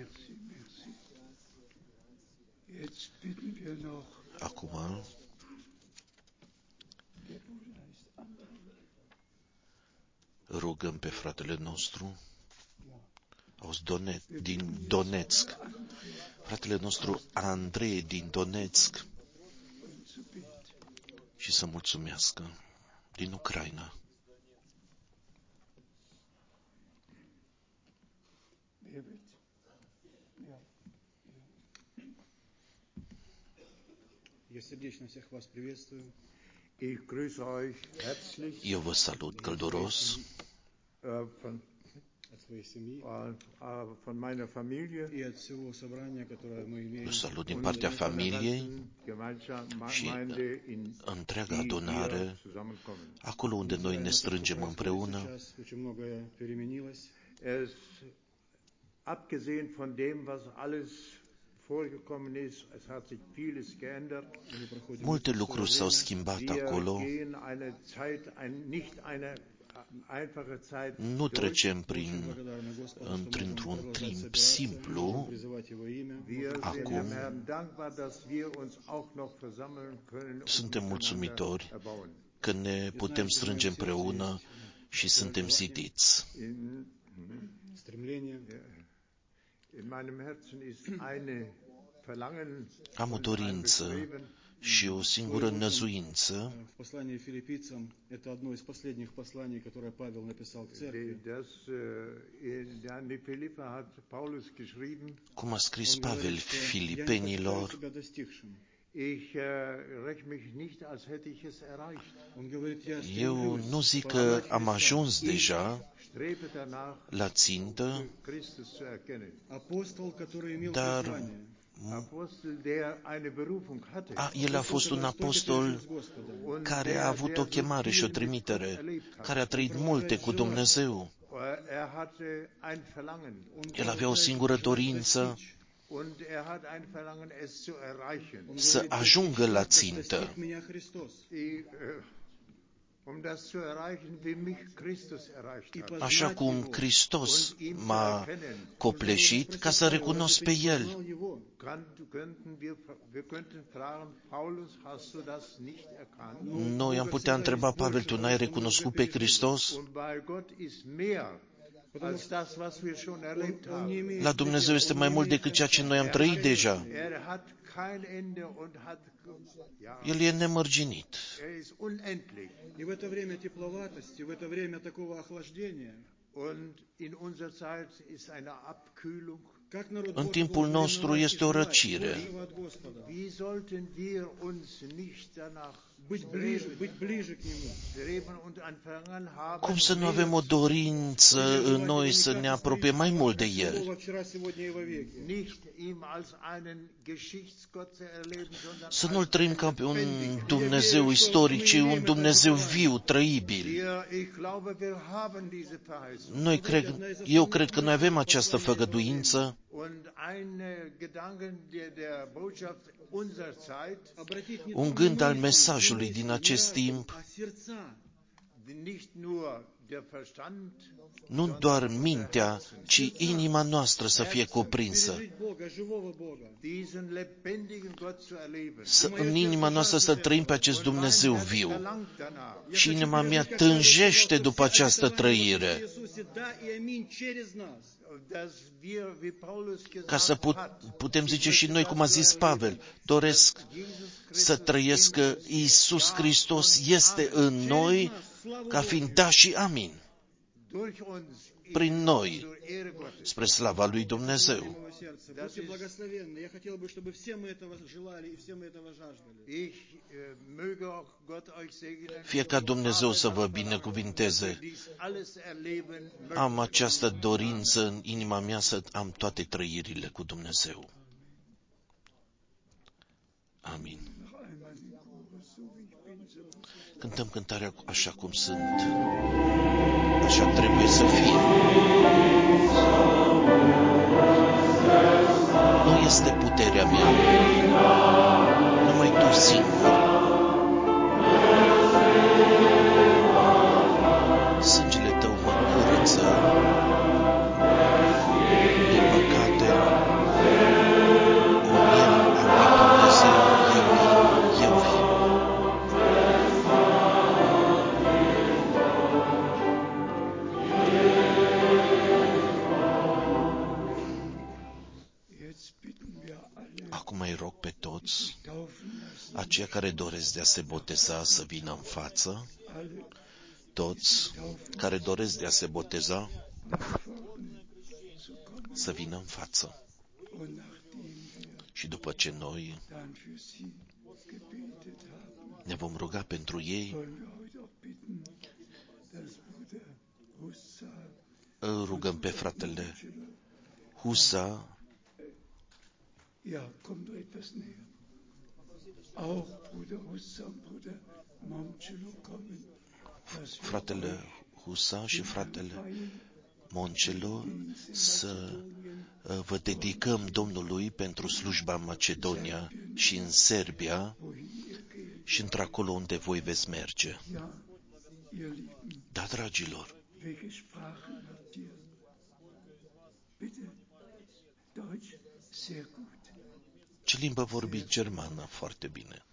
Acum, rugăm pe fratele nostru, auzi, Done, din Donetsk, fratele nostru Andrei din Donetsk, și să mulțumească din Ucraina. Eu vă salut călduros vă salut din partea familiei și întreaga adunare, acolo unde noi ne strângem împreună. Multe lucruri s-au schimbat acolo. Nu trecem prin, într-un timp simplu. Acum suntem mulțumitori că ne putem strânge împreună și suntem zidiți. Am o dorință și o singură năzuință. Cum a scris Pavel Filipenilor, eu nu zic că am ajuns deja la țintă, dar a, el a fost un apostol care a avut o chemare și o trimitere, care a trăit multe cu Dumnezeu. El avea o singură dorință, să ajungă la țintă. Așa cum Hristos m-a copleșit ca să recunosc pe El. Noi am putea întreba, Pavel, tu n-ai recunoscut pe Hristos? La Dumnezeu este mai mult decât ceea ce noi am trăit deja. El e nemărginit. În timpul nostru este o răcire. Cum să nu avem o dorință în noi să ne apropiem mai mult de El? Să nu-L trăim ca pe un Dumnezeu istoric, ci un Dumnezeu viu, trăibil. Noi cred, eu cred că noi avem această făgăduință. Un gând al mesajului din acest timp, nu doar mintea, ci inima noastră să fie cuprinsă. Să, în inima noastră să trăim pe acest Dumnezeu viu. Și inima mea tânjește după această trăire. Ca să put, putem zice și noi, cum a zis Pavel, doresc să trăiesc că Iisus Hristos este în noi, ca fiind da și amin. Prin noi, spre slava lui Dumnezeu. Fie ca Dumnezeu să vă binecuvinteze. Am această dorință în inima mea să am toate trăirile cu Dumnezeu. Amin. Cântăm cântarea așa cum sunt. Așa trebuie să fie. Nu este puterea mea, numai Tu singur. Sângele Tău mă curăță de păcate. toți. Aceia care doresc de a se boteza să vină în față. Toți care doresc de a se boteza să vină în față. Și după ce noi ne vom ruga pentru ei, îl rugăm pe fratele Husa fratele Husa și fratele Moncelo să vă dedicăm Domnului pentru slujba în Macedonia și în Serbia și într-acolo unde voi veți merge. Da, dragilor, ce limbă vorbiți? Germană, foarte bine.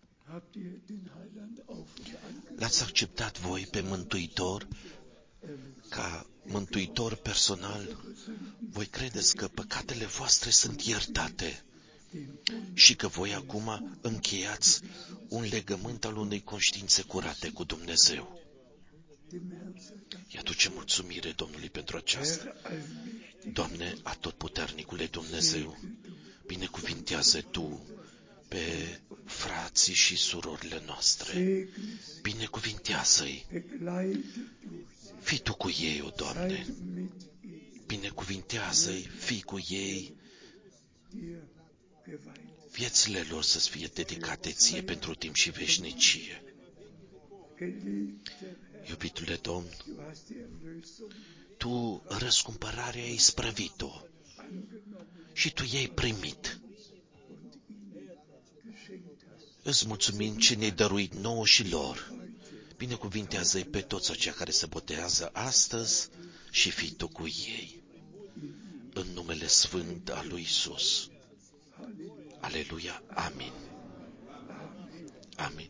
L-ați acceptat voi pe Mântuitor ca Mântuitor personal? Voi credeți că păcatele voastre sunt iertate și că voi acum încheiați un legământ al unei conștiințe curate cu Dumnezeu. Îi aduce mulțumire Domnului pentru aceasta. Doamne, atotputernicule Dumnezeu, binecuvintează Tu pe frații și surorile noastre. Binecuvintează-i. Fii Tu cu ei, o Doamne. Binecuvintează-i, fii cu ei. Viețile lor să fie dedicate Ție pentru timp și veșnicie. Iubitule Domn, Tu răscumpărarea ai isprăvit-o și Tu i-ai primit. Îți mulțumim ce ne-ai dăruit nouă și lor. Binecuvintează-i pe toți aceia care se botează astăzi și fii Tu cu ei. În numele sfânt al lui Iisus. Aleluia. Amin. Amin.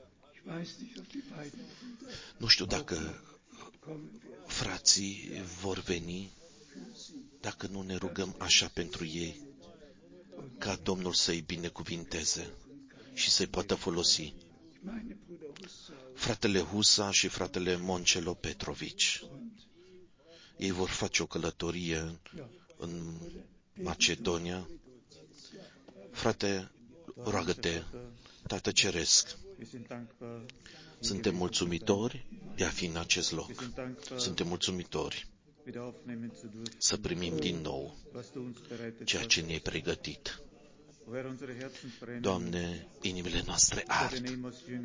Nu știu dacă frații vor veni, dacă nu ne rugăm așa pentru ei, ca Domnul să-i binecuvinteze și să-i poată folosi. Fratele Husa și fratele Moncelo Petrovici. Ei vor face o călătorie în Macedonia. Frate, roagă-te, Tată Ceresc, suntem mulțumitori de a fi în acest loc. Suntem mulțumitori să primim din nou ceea ce ne-ai pregătit. Doamne, inimile noastre ard.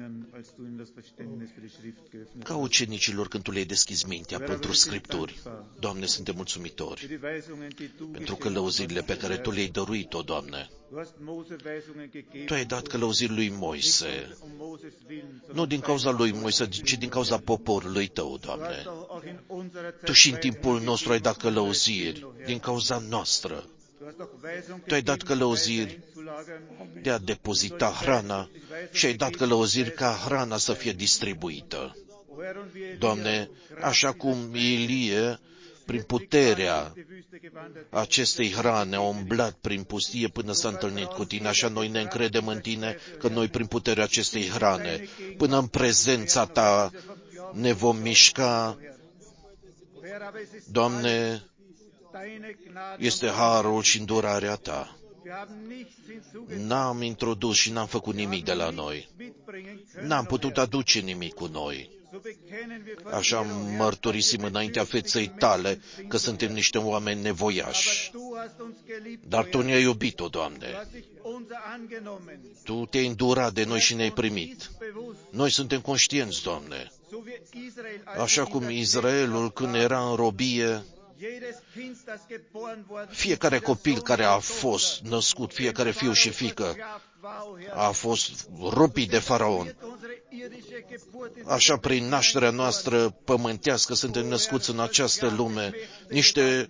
Ca ucenicilor când Tu le-ai deschis mintea pentru Scripturi. Doamne, suntem mulțumitori pentru călăuzirile pe care Tu le-ai dăruit, o Doamne. Tu ai dat călăuziri lui Moise, nu din cauza lui Moise, ci din cauza poporului Tău, Doamne. Tu și în timpul nostru ai dat călăuziri din cauza noastră. Tu ai dat călăuziri de a depozita hrana și ai dat călăuziri ca hrana să fie distribuită. Doamne, așa cum Ilie, prin puterea acestei hrane, a umblat prin pustie până s-a întâlnit cu Tine, așa noi ne încredem în Tine că noi, prin puterea acestei hrane, până în prezența Ta, ne vom mișca. Doamne, este harul și îndurarea Ta. N-am introdus și n-am făcut nimic de la noi. N-am putut aduce nimic cu noi. Așa mărturisim înaintea feței Tale că suntem niște oameni nevoiași. Dar Tu ne-ai iubit, o Doamne. Tu Te-ai îndurat de noi și ne-ai primit. Noi suntem conștienți, Doamne. Așa cum Israelul, când era în robie, fiecare copil care a fost născut, fiecare fiu și fiică, a fost robit de Faraon. Așa, prin nașterea noastră pământească, suntem născuți în această lume, niște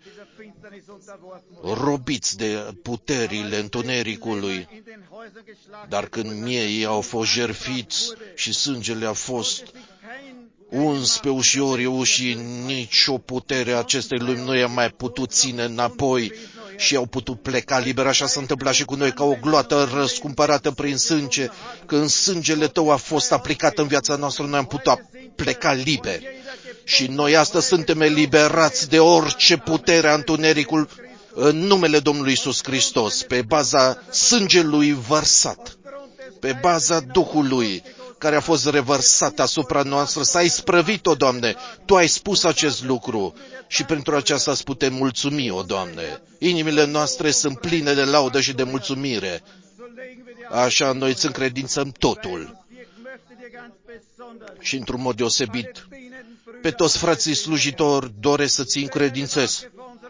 robiți de puterile întunericului. Dar când miei au fost jertfiți și sângele a fost uns pe ușorii ușii, nici o putere a acestei lumi nu i-a mai putut ține înapoi și au putut pleca liber. Așa s-a întâmplat și cu noi, ca o gloată răscumpărată prin sânge. Când sângele tău a fost aplicat în viața noastră, noi am putut pleca liberi. Și noi astăzi suntem eliberați de orice putere a întunericul în numele Domnului Iisus Hristos, pe baza sângelui vărsat, pe baza Duhului care a fost revărsat asupra noastră. S-a isprăvit-o, Doamne, Tu ai spus acest lucru și pentru aceasta îți putem mulțumi, o Doamne. Inimile noastre sunt pline de laudă și de mulțumire. Așa noi îți încredințăm totul. Și într-un mod deosebit, pe toți frații slujitori doresc să ți încredințez.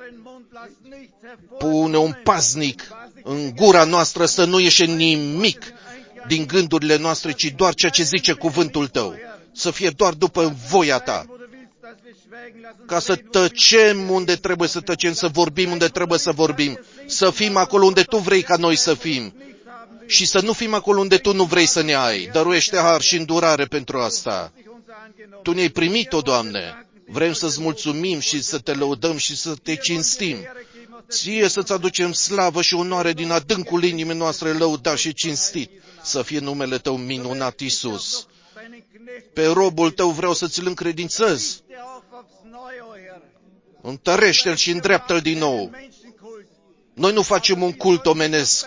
Pune un paznic în gura noastră să nu ieșe nimic din gândurile noastre, ci doar ceea ce zice cuvântul Tău. Să fie doar după voia Ta. Ca să tăcem unde trebuie să tăcem, să vorbim unde trebuie să vorbim, să fim acolo unde Tu vrei ca noi să fim și să nu fim acolo unde Tu nu vrei să ne ai. Dăruiește har și îndurare pentru asta. Tu ne-ai primit-o, Doamne. Vrem să-ți mulțumim și să Te lăudăm și să Te cinstim. Ție să-ți aducem slavă și onoare din adâncul inimii noastre, lăudat și cinstit. Să fie numele Tău minunat, Iisus. Pe robul Tău vreau să ți-l încredințez. Întărește-l și îndreaptă-l din nou. Noi nu facem un cult omenesc,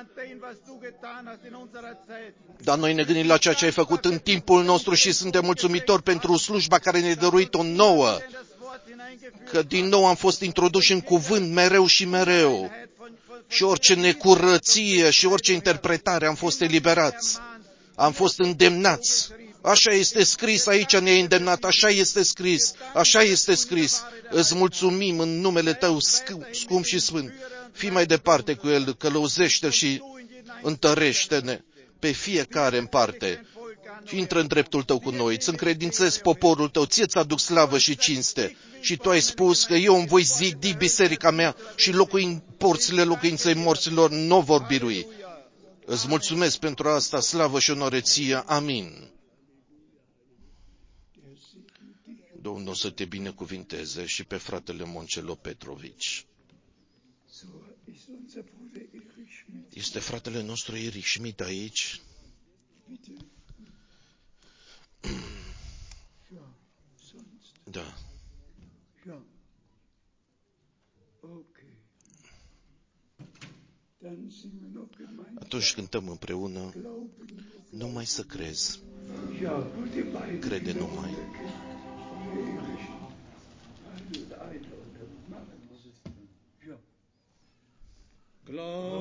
dar noi ne gândim la ceea ce ai făcut în timpul nostru și suntem mulțumitori pentru slujba care ne-ai dăruit-o nouă. Că din nou am fost introduși în cuvânt mereu și mereu. Și orice necurăție și orice interpretare am fost eliberați. Am fost îndemnați. Așa este scris, aici ne-ai îndemnat, așa este scris, așa este scris. Îți mulțumim în numele Tău scump și sfânt. Fii mai departe cu El, călăuzește-L și întărește-ne pe fiecare în parte. Și intră în dreptul Tău cu noi, îți încredințezi poporul Tău, ție-ți aduc slavă și cinste. Și Tu ai spus că eu îmi voi zidi biserica mea și locuin, porțile locuinței morților nu vor birui. Îți mulțumesc pentru asta, slavă și onoare Ție. Amin. Domnul să Te binecuvinteze și pe fratele Moncelo Petrovici. Este fratele nostru Erich Schmidt aici. Da. Atunci cântăm împreună, numai să crezi. Crede numai. Glory.